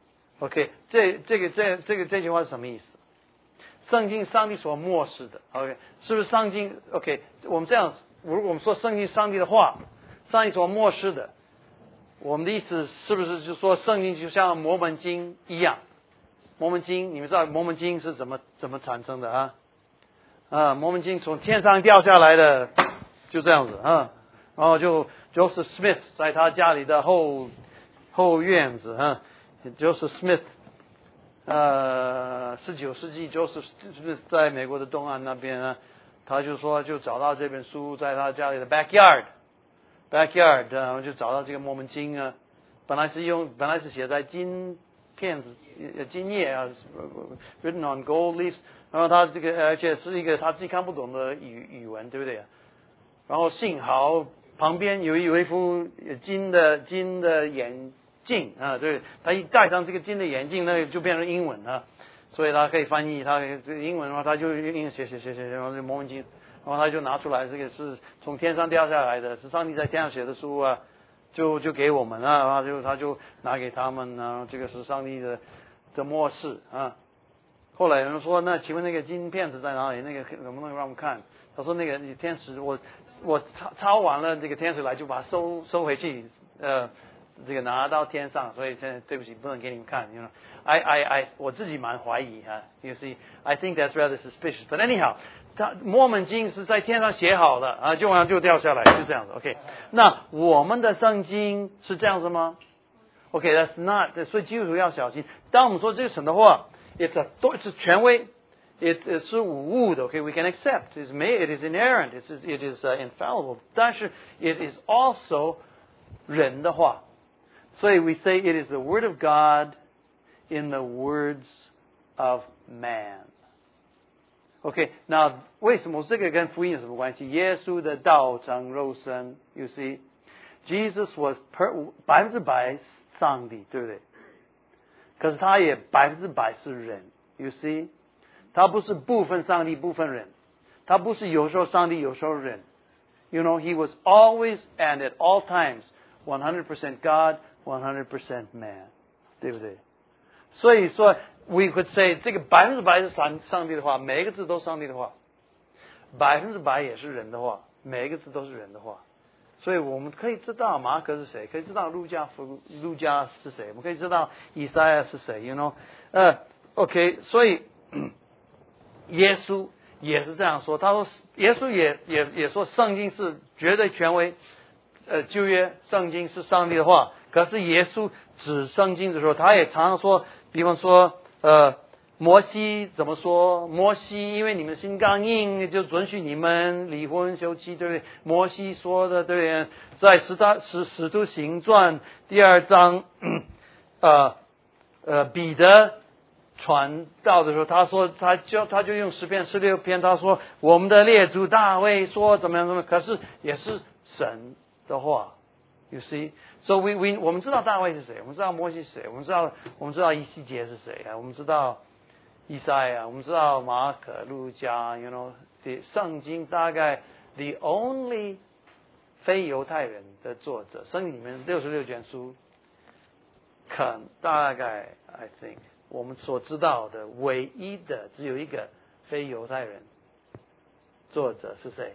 ，OK， 这这个这这个这句话是什么意思？圣经上帝所默示的 ，OK， 是不是圣经 ？OK， 我们这样，如果我们说圣经上帝的话，上帝所默示的，我们的意思是不是就说圣经就像摩门经一样？摩门经，你们知道摩门经是怎么怎么产生的啊？ 啊，摩门经从天上掉下来的，就这样子啊。然后就 Joseph Smith 在他家里的后后院子啊 ，Joseph Smith， 呃，十九世纪 Joseph Smith 在美国的东岸那边呢，他就说就找到这本书在他家里的 backyard，backyard， 然后就找到这个摩门经啊，本来是用本来是写在金片子金叶啊 ，written on gold leaves， 然后他这个而且是一个他自己看不懂的语语文，对不对？然后幸好旁边有一有一副金的金的眼镜啊，对，他一戴上这个金的眼镜，那就变成英文了，所以他可以翻译，他英文的话他就英写写写写，然后就摩门经，然后他就拿出来，这个是从天上掉下来的，是上帝在天上写的书啊，就就给我们了，然后就他就拿给他们，然后这个是上帝的的末世啊。后来有人说，那请问那个金片子在哪里？那个能不能让我们看？他说那个天使我。我抄抄完了，这个天使来就把它收收回去，呃，这个拿到天上，所以现在对不起，不能给你们看。You know, I I I 我自己蛮怀疑哈。You see, I think that's rather suspicious. But anyhow, 他摩门经是在天上写好的啊，就完就掉下来，就这样子。OK， 那我们的圣经是这样子吗 ？OK, that's not. 所以基督徒要小心。当我们说这个神的话 ，it's a 都是权威。It is 无误的 ，OK, we can accept. It is made, it is inerrant, it is, it is、uh, infallible. 但是 it is also 人的话，所以 we say it is the word of God in the words of man. OK, 那为什么这个跟福音有什么关系？耶稣的道成肉身 ，You see, Jesus was per 百分之百上帝，对不对？可是他也百分之百是人 ，You see。他不是部分上帝部分人，他不是有时候上帝有时候人。You know, he was always and at all times one hundred percent God, one hundred percent man， 对不对？所以说 we could say 这个百分之百是上上帝的话，每一个字都是上帝的话；百分之百也是人的话，每一个字都是人的话。所以我们可以知道马可是谁，可以知道路加福路加是谁，我们可以知道以赛亚是谁。You know， 呃 ，OK， 所以。耶稣也是这样说，他说耶稣也也也说圣经是绝对权威，呃旧约圣经是上帝的话，可是耶稣指圣经的时候，他也常常说，比方说呃摩西怎么说？摩西因为你们心刚硬，就准许你们离婚休妻，对不对？摩西说的对，在使他使使徒行传第二章，呃呃彼得。传道的时候，他说他就他就用诗篇十六篇，他说我们的列祖大卫说怎么样怎么样，可是也是神的话 ，You see， so we we 我们知道大卫是谁，我们知道摩西是谁，我们知道我们知道以西结是谁啊，我们知道以赛亚，我们知道马可、路加 ，You know， 的圣经大概 the only 非犹太人的作者，圣经里面六十六卷书，可大概 I think。我们所知道的唯一的只有一个非犹太人作者是谁？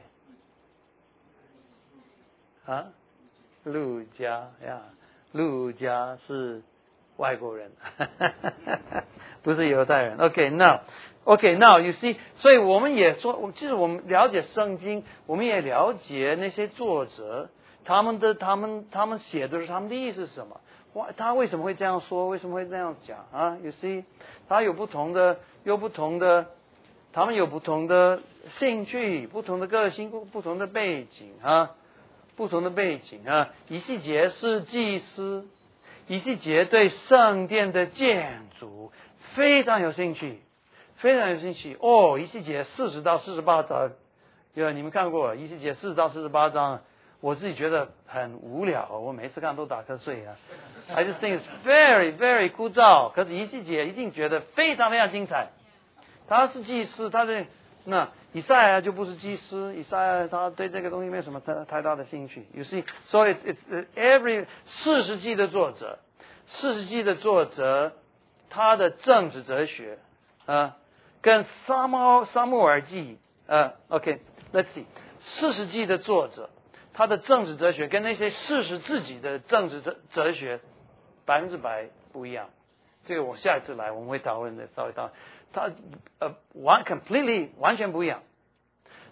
啊，路加呀，路加是外国人，不是犹太人。OK, now, OK, now you see， 所以我们也说，就是我们了解圣经，我们也了解那些作者，他们的他们他们写的是他们的意思是什么。他为什么会这样说？为什么会这样讲啊 ？You see， 他有不同的，有不同的，他们有不同的兴趣、不同的个性、不同的背景啊，不同的背景啊。以西结是祭司，以西结对圣殿的建筑非常有兴趣，非常有兴趣。哦，以西结四十到四十八章，有你们看过？以西结四十到四十八章。我自己觉得很无聊，我每次看都打瞌睡啊。I just think it's very, very 枯燥。可是以西结一定觉得非常非常精彩。他是祭司，他的那以赛亚就不是祭司，以赛亚他对这个东西没有什么太太大的興趣。You see, so it's it's every 四世纪的作者，四世纪的作者，他的政治哲学啊，跟撒母撒母耳记啊 ，OK，let's see， 四世纪的作者。他的政治哲学跟那些事实自己的政治哲哲学百分之百不一样，这个我下一次来我们会讨论的，稍微讨论。他呃完 completely 完全不一样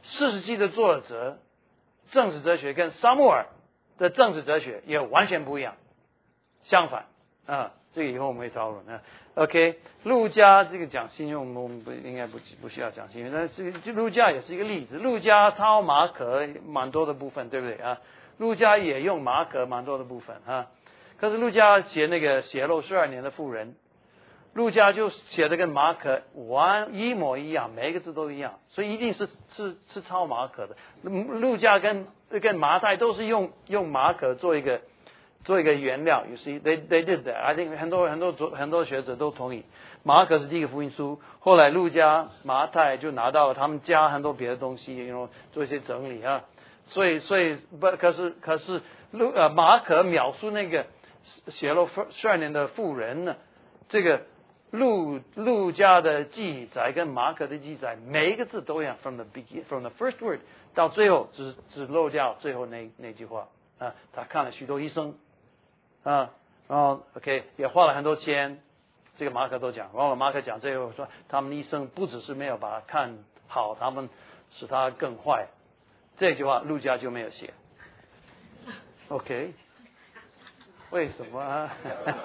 四世纪的作者政治哲学跟撒母耳的政治哲学也完全不一样，相反啊，这个以后我们会讨论啊。OK， 路加这个讲信用，我们不应该不不需要讲信用，但是这个路加也是一个例子。路加抄马可蛮多的部分，对不对啊？路加也用马可蛮多的部分啊。可是路加写那个血漏十二年的妇人，路加就写的跟马可完一模一样，每一个字都一样，所以一定是是是抄马可的。路加跟跟马太都是用用马可做一个做一个原料。You see, they they did that. I think 很多很多很多学者都同意，马可是第一个福音书，后来路加、马太就拿到了，他们加很多别的东西，然后做一些整理啊。所以所以不可是可是路呃马可描述那个血漏十二年的妇人呢，这个路路加的记载跟马可的记载，每一个字都一样 ，from the begin from the first word 到最后只只漏掉最后那那句话啊。他看了许多医生啊，然后 OK 也花了很多钱，这个马可都讲。然后马可讲最后说，他们医生不只是没有把他看好，他们使他更坏。这句话路加就没有写。OK， 为什么啊？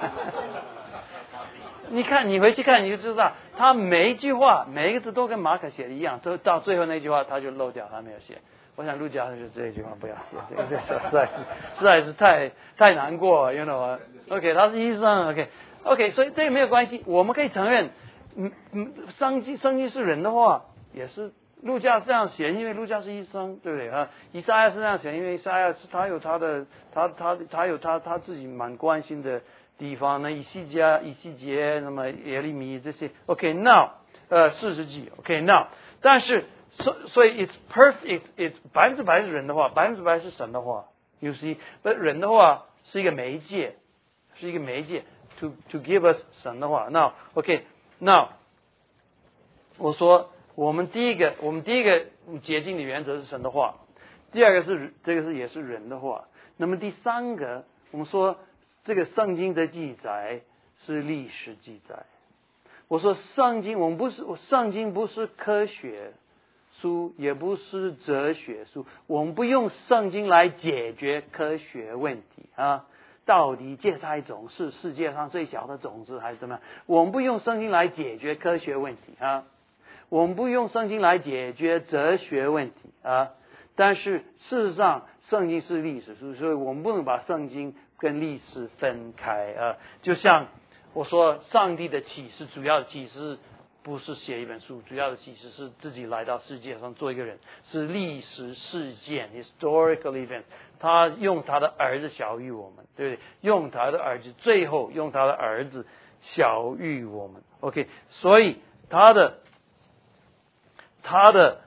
你看，你回去看你就知道，他每一句话每一个字都跟马可写的一样，都到最后那句话他就漏掉，他没有写。我想路加就是这一句话不要写，这个这个实在是实在是太太难过 ，you know 。OK， 他是医生 ，OK OK， 所以这个没有关系，我们可以承认，嗯嗯，生机生机是人的话，也是路加这样写，因为路加是医生，对不对啊？以赛亚是这样写，因为以赛亚是他有他的他他他有他他自己蛮关心的地方，那以西结以西结，那么耶利米这些 ，OK now， 呃四世纪 ，OK now， 但是所所以 it's perfect， it's 百分之百是人的话，百分之百是神的话 ，you see， but 人的话是一个媒介，是一个媒介 to to give us 神的话 ，now OK now， 我说我们第一个我们第一个洁净的原则是神的话，第二个是这个是也是人的话，那么第三个我们说。这个圣经的记载是历史记载。我说圣经，我们不是，圣经不是科学书，也不是哲学书，我们不用圣经来解决科学问题啊。到底芥菜种是世界上最小的种子还是怎么样？我们不用圣经来解决科学问题啊，我们不用圣经来解决哲学问题啊。但是事实上，圣经是历史书，所以我们不能把圣经跟历史分开啊。就像我说，上帝的启示，主要的启示不是写一本书，主要的启示是自己来到世界上做一个人，是历史事件 historical event。他用他的儿子小于我们，对不对？用他的儿子，最后用他的儿子小于我们。OK， 所以他的他的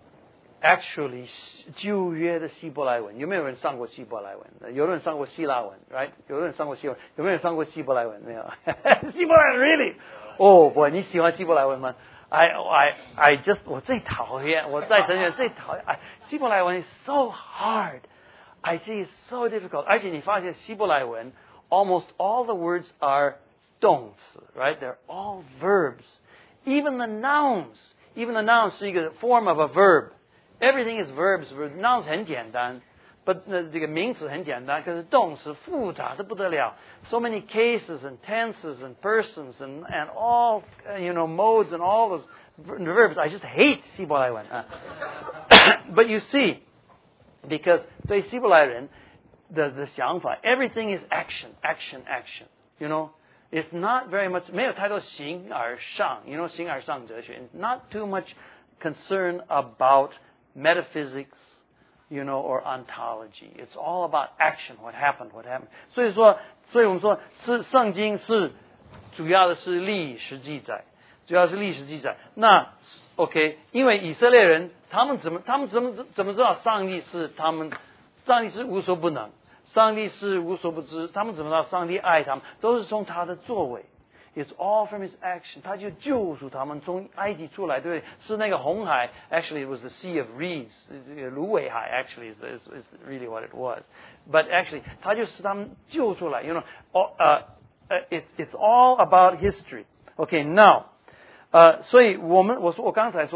actually 旧约的希伯来文，有没有人上过希伯来文？有人上过希腊文 ，right？ 有人上过希腊文，有没有人上过希伯来文？没有。希伯来文 really？ 哦，不，你喜欢希伯来文吗 ？I I I just 我最讨厌，我在成员最讨厌。哎，希伯来文 is so hard。I see it's so difficult. 而且你发现希伯来文 almost all the words are 动词 right? They're all verbs. Even the nouns, even the nouns 是一个 form of a verb. Everything is verbs. Nouns 很简单 but 这个名词很简单，可是动词复杂的不得了。So many cases and tenses and persons and and all you know modes and all those verbs. I just hate 希伯来文啊。But you see.Because 对希伯来人的的想法 ，everything is action, action, action. You know, it's not very much 没有太多形而上 ，you know 形而上哲学 ，not too much concern about metaphysics, you know, or ontology. It's all about action. What happened? What happened? 所以说，所以我们说是圣经是主要的是历史记载，主要是历史记载。那 OK， 因为以色列人。他们怎么？他们怎么怎么知道上帝是他们？上帝是无所不能，上帝是无所不知。他们怎么知道上帝爱他们？都是从他的作为。It's all from his action。他就救赎他们从埃及出来，对不对？是那个红海 ，actually it was the sea of reeds， 芦苇海 actually is, is, is really what it was。But actually， 他就是他们救出来。You know， 呃、uh, ，it's it's all about history。OK， now， 呃，所以我们我说我刚才说。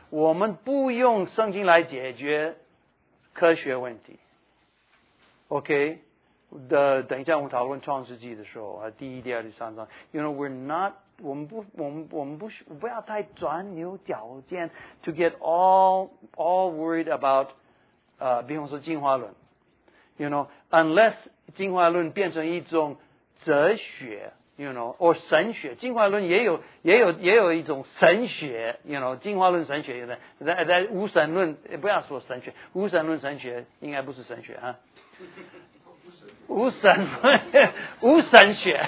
我们不用圣经来解决科学问题。OK， 的等一下我们讨论创世纪的时候啊，第一、第二、第三章 ，You know we're not， 我们不，我们我们不不要太钻牛角尖 ，to get all all worried about， 呃，比方说进化论 ，You know，unless 进化论变成一种哲学。You know, or 神学，进化论也有也有也有一种神学 ，You know， 进化论神学有的，在在无神论，不要说神学，无神论神学应该不是神学啊，无神论无神学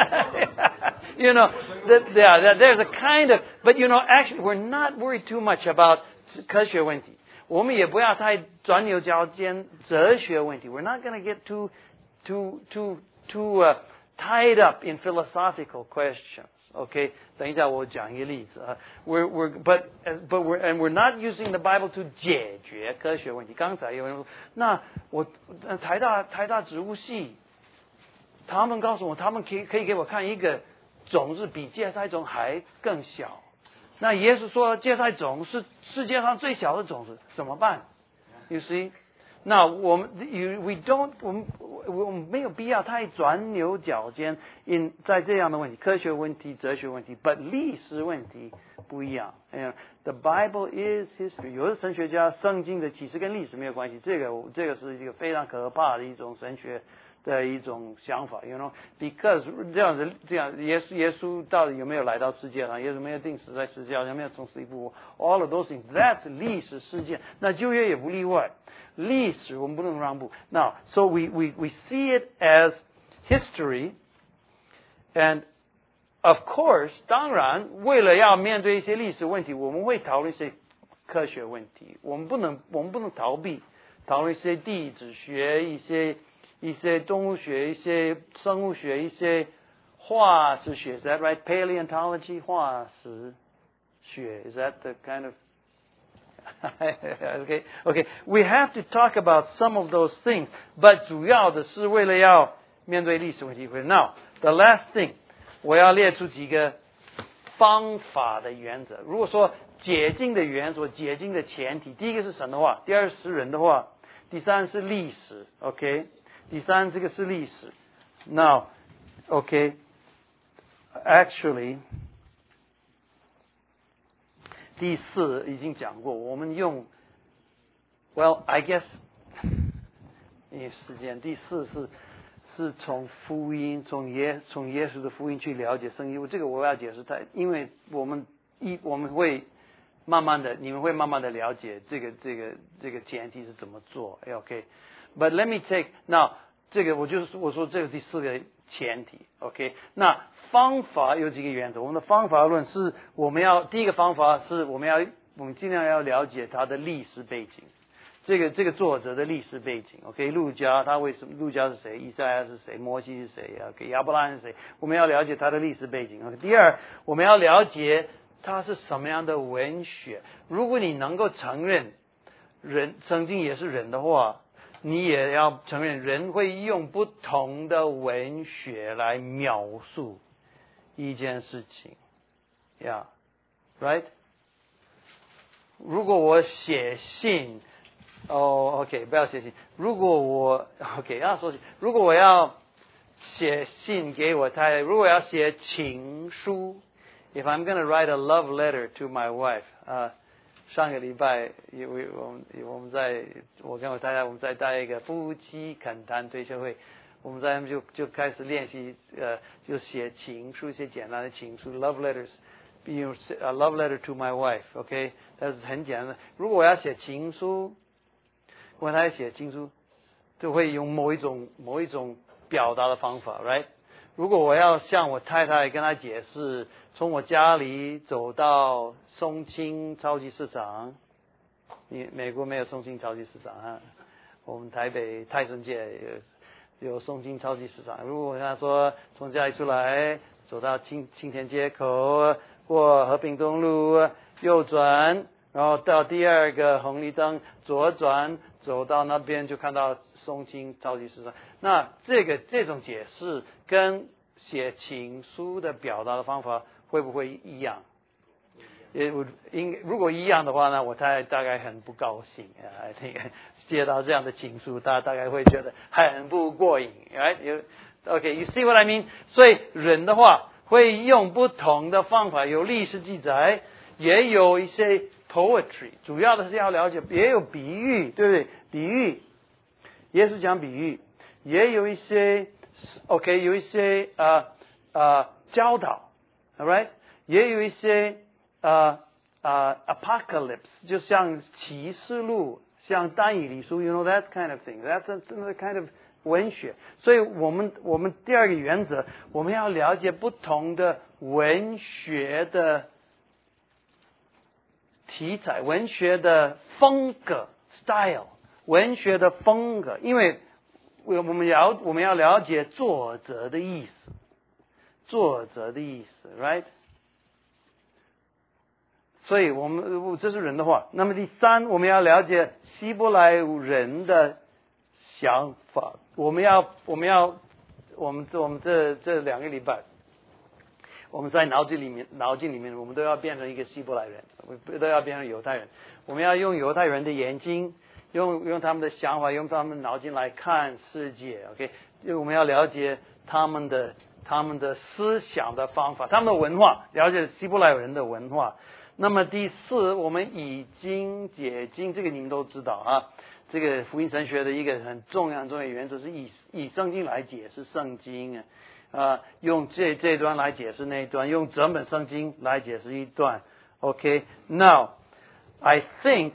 ，You know, that, yeah, that there's a kind of, but you know, actually we're not worried too much about 科学问题，我们也不要太钻牛角尖哲学问题 ，We're not going to get too too too too uh,tied up in philosophical questions. Okay, 等一下我讲一个例子啊。We're we're but but we're and we're not using the Bible to 解决科学问题。刚才有人说，那我台大台大植物系，他们告诉我，他们可以可以给我看一个种子比芥菜种还更小。那耶稣说芥菜种是世界上最小的种子，怎么办 ？You see?那我们 we don't 我们我们没有必要太钻牛角尖 in 在这样的问题，科学问题、哲学问题 ，but 历史问题不一样。哎 The Bible is history。有的神学家圣经的启示跟历史没有关系，这个这个是一个非常可怕的一种神学的一种想法 ，you know， because 这样子这样，耶稣耶稣到底有没有来到世界上？耶稣没有定死在世界上，有没有从死里复活 ？All of those things, that's 历史事件。那旧约也不例外。历史我们不能让步。Now, so we we we see it as history, and of course， 当然，为了要面对一些历史问题，我们会讨论一些科学问题。我们不能我们不能逃避讨论一些地质学、一些一些动物学、一些生物学、一些化石学。Is that right? Paleontology 化石学 Is that the kind of okay, okay. We have to talk about some of those things, but 主要的是为了要面对历史问题。Now, the last thing， 我要列出几个方法的原则。如果说解经的原则、解经的前提，第一个是神的话，第二是人的话，第三是历史 ，OK， 第三这个是历史。Now, okay, actually。第四已经讲过，我们用 ，Well, I guess， 因为时间，第四是是从福音，从耶从耶稣的福音去了解圣经。这个我要解释它，因为我们一我们会慢慢的，你们会慢慢的了解这个这个这个前提是怎么做 ，OK。But let me take now 这个我就是我说这个第四个前提 ，OK。那方法有几个原则，我们的方法论是我们要第一个方法是我们要我们尽量要了解他的历史背景，这个这个作者的历史背景 ，OK， 路加他为什么路加是谁，以赛亚是谁，摩西是谁 ，OK， 亚伯拉罕是谁，我们要了解他的历史背景 ，OK。第二，我们要了解他是什么样的文学，如果你能够承认人圣经也是人的话。你也要承认，人会用不同的文学来描述一件事情 ，Yeah, right？ 如果我写信，哦 ，OK， 不要写信。如果我 OK 要说，如果我要写信给我太太，如果我要写情书 ，If I'm going to write a love letter to my wife， 啊、uh,。上个礼拜，因为我们我们在我跟我太太我们在带一个夫妻恳谈退休会，我们在就就开始练习呃，就写情书，写简单的情书 ，love letters， 比如 a love letter to my wife，OK， 但是很简单的。如果我要写情书，我太太写情书，就会用某一种某一种表达的方法 ，right？ 如果我要向我太太跟她解释。从我家里走到松青超级市场，你美国没有松青超级市场啊，我们台北泰顺街有有松青超级市场。如果我跟他说从家里出来走到青青田街口，过和平东路右转，然后到第二个红绿灯左转，走到那边就看到松青超级市场。那这个这种解释跟写情书的表达的方法会不会一样也我应如果一样的话呢，我大大概很不高兴啊。I think 接到这样的情书，大家大概会觉得很不过瘾 ，right？ You, OK, you see what I mean？ 所以人的话会用不同的方法，有历史记载，也有一些 poetry， 主要的是要了解，也有比喻，对不对？比喻，耶稣讲比喻，也有一些 OK， 有一些呃呃教导 ，all right？ 也有一些呃呃 apocalypse， 就像启示录，像但以理书 ，you know that kind of thing，that's another kind of 文学。所以我们我们第二个原则，我们要了解不同的文学的题材、文学的风格 style、文学的风格，因为我们要我们要了解作者的意思，作者的意思 ，right？所以我们这是人的话。那么第三，我们要了解希伯来人的想法。我们要，我们要，我们我们这这两个礼拜，我们在脑筋里面，脑筋里面，我们都要变成一个希伯来人，都要变成犹太人。我们要用犹太人的眼睛，用用他们的想法，用他们的脑筋来看世界。OK， 因为我们要了解他们的他们的思想的方法，他们的文化，了解希伯来人的文化。那么第四，我们以经解经，这个你们都知道啊。这个福音神学的一个很重要很重要的原则是以以圣经来解释圣经啊，呃，用这这一段来解释那一段，用整本圣经来解释一段。OK， now I think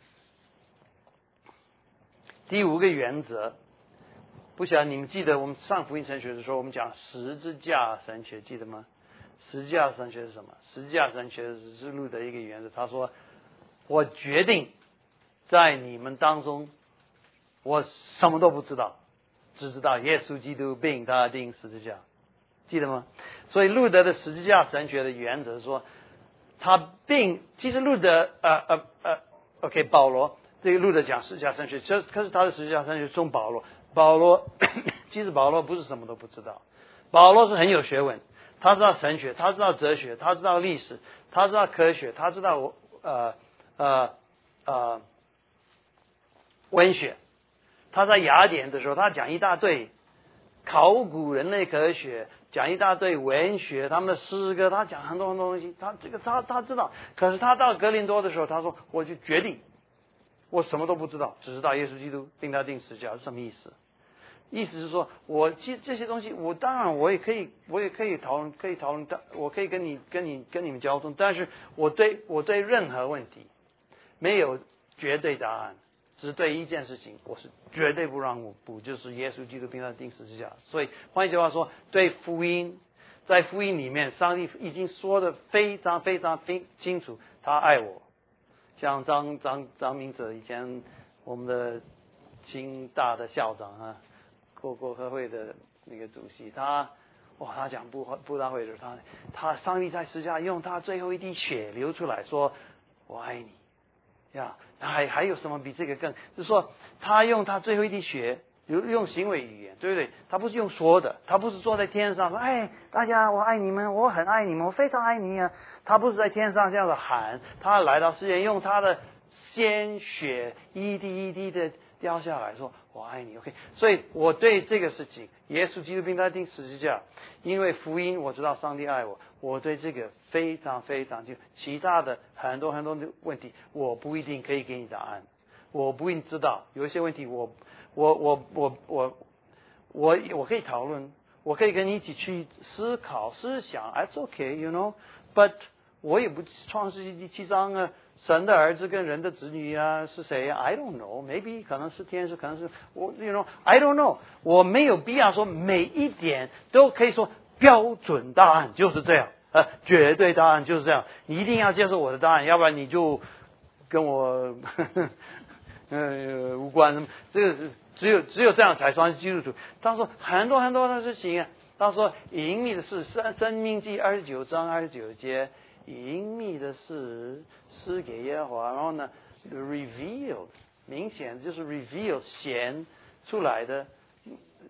第五个原则，不晓得你们记得我们上福音神学的时候，我们讲十字架神学，记得吗？十字架神学是什么？十字架神学是路的一个原则。他说：“我决定在你们当中，我什么都不知道，只知道耶稣基督并他钉十字架。”记得吗？所以路德的十字架神学的原则是说，他并其实路德呃呃呃 ，OK， 保罗这个路德讲十字架神学，这可是他的十字架神学中保罗，保罗其实保罗不是什么都不知道，保罗是很有学问。他知道神学，他知道哲学，他知道历史，他知道科学，他知道呃呃呃文学。他在雅典的时候，他讲一大堆考古人类科学，讲一大堆文学，他们的诗歌，他讲很多很多东西。他这个他他知道，可是他到格林多的时候，他说：“我就决定，我什么都不知道，只知道耶稣基督并他钉十字架是什么意思。”意思是说，我其实这些东西，我当然我也可以，我也可以讨论，可以讨论，我可以跟你、跟你、跟你们交通。但是我对我对任何问题没有绝对答案，只对一件事情，我是绝对不让我步，就是耶稣基督并他钉十字架。所以换一句话说，对福音，在福音里面，上帝已经说的非常非常非清楚，他爱我。像张张张明哲以前我们的清大的校长啊。过过科会的那个主席，他哇，他讲布布道会的时候，他他上帝在十字架用他最后一滴血流出来说：“我爱你。”呀，还还有什么比这个更？就是说，他用他最后一滴血，用用行为语言，对不对？他不是用说的，他不是坐在天上说：“哎，大家，我爱你们，我很爱你们，我非常爱你啊！”他不是在天上这样的喊，他来到世界，用他的鲜血一滴一滴的掉下来说。我爱你 ，OK， 所以我对这个事情，耶稣基督并他钉十字架，因为福音我知道上帝爱我，我对这个非常非常就其他的很多很多的问题，我不一定可以给你答案，我不一定知道，有一些问题我我我我我我我可以讨论，我可以跟你一起去思考思想 ，That's okay，you know，but 我也不创世纪第七章啊。神的儿子跟人的子女啊是谁啊 ？I don't know. Maybe 可能是天使，可能是我 ，you know. I don't know. 我没有必要说每一点都可以说标准答案就是这样，呃，绝对答案就是这样。你一定要接受我的答案，要不然你就跟我呵呵呃无关。这个是只有只有这样才算是基督徒。他说很多很多的事情啊，他说隐秘的事，生生命记二十九章二十九节。隐秘的事是给耶和华，然后呢 ，revealed 明显就是 reveal 显出来的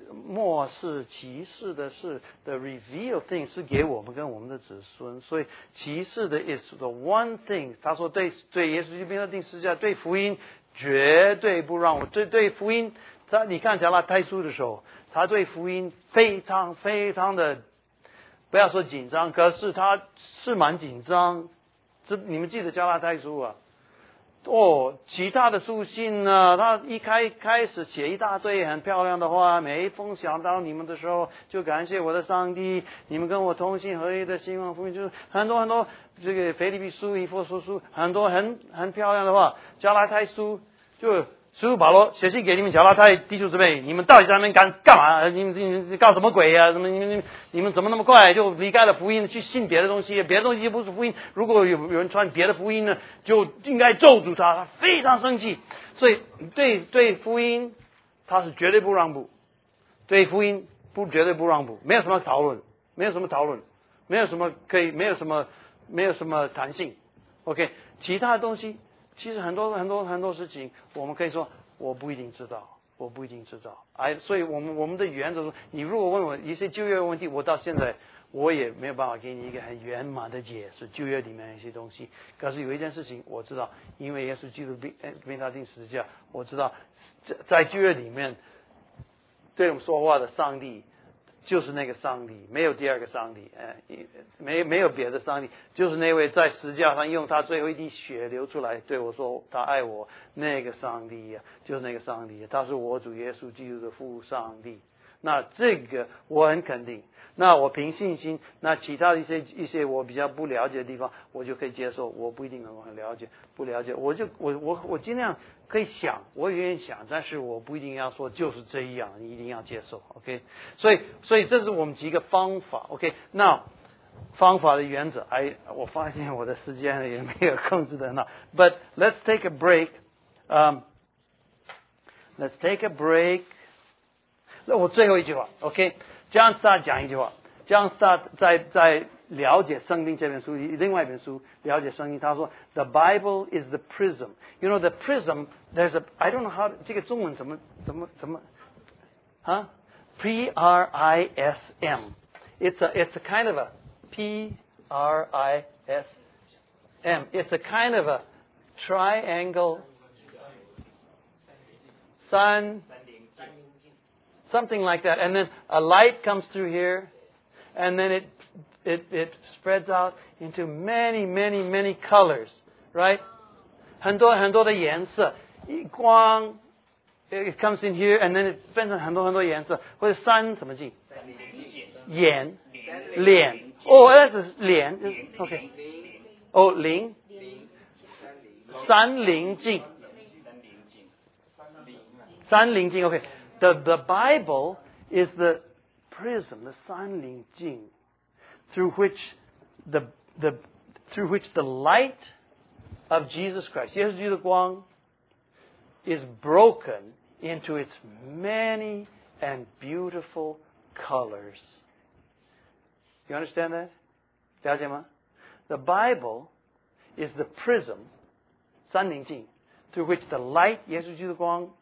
末世启示的是 the reveal thing 是给我们跟我们的子孙，所以启示的 is the one thing。他说对对耶稣基督的定十字架，对福音绝对不让我对对福音，他你看加拉太书的时候，他对福音非常非常的不要说紧张，可是他是蛮紧张。这你们记得加拉太书啊？哦，其他的书信呢，他一开开始写一大堆很漂亮的话，每一封想到你们的时候，就感谢我的上帝，你们跟我同心合一的希望福音，就是很多很多这个腓立比书、以弗所书，很多很很漂亮的话。加拉太书就使徒保罗写信给你们加拉太弟兄姊妹，你们到底在那边干干嘛？你们你们搞什么鬼呀、啊？什么你们你们怎么那么快就离开了福音，去信别的东西？别的东西不是福音。如果有有人传别的福音呢，就应该咒诅他。他非常生气，所以对对福音他是绝对不让步，对福音不绝对不让步，没有什么讨论，没有什么讨论，没有什么可以，没有什么没有什么弹性。OK， 其他的东西。其实很多很多很多事情，我们可以说我不一定知道，我不一定知道。哎，所以我们我们的原则是，你如果问我一些旧约问题，我到现在我也没有办法给你一个很圆满的解释旧约里面的一些东西。可是有一件事情我知道，因为耶稣基督被被他钉十字架，我知道在旧约里面对我们说话的上帝。就是那个上帝，没有第二个上帝，呃，没没有别的上帝，就是那位在十字架上用他最后一滴血流出来对我说他爱我那个上帝呀、啊，就是那个上帝，他是我主耶稣基督的父上帝。那这个我很肯定，那我凭信心，那其他的一些一些我比较不了解的地方，我就可以接受，我不一定能够很了解，不了解，我就我我我尽量可以想，我也愿意想，但是我不一定要说就是这样，你一定要接受 ，OK？ 所以所以这是我们几个方法 ，OK？ 那方法的原则，哎，我发现我的时间也没有控制得很好 ，But let's take a break. Um, let's take a break. 那我最后一句话 ，OK？John Stott 讲一句话 ，John Stott 在在了解圣经这本书，另外一本书了解圣经，他说 ，The Bible is the prism. You know the prism. There's a I don't know how 这个中文怎么怎么怎么啊 ？P R I S M. It's a it's a kind of a P R I S M. It's a kind of a triangle. 三。Something like that, and then a light comes through here, and then it it it spreads out into many, many, many colors, right? 很多很多的颜色，光 it comes in here, and then it 变成很多很多颜色，或者三什么镜？眼、脸。哦，那是脸 ，OK。哦，灵。三棱镜。三棱镜 ，OK。The the Bible is the prism, the 三棱镜 through which the the through which the light of Jesus Christ, 耶稣基督的光 is broken into its many and beautiful colors. You understand that? 了解吗？ The Bible is the prism, 三棱镜 through which the light, 耶稣基督的光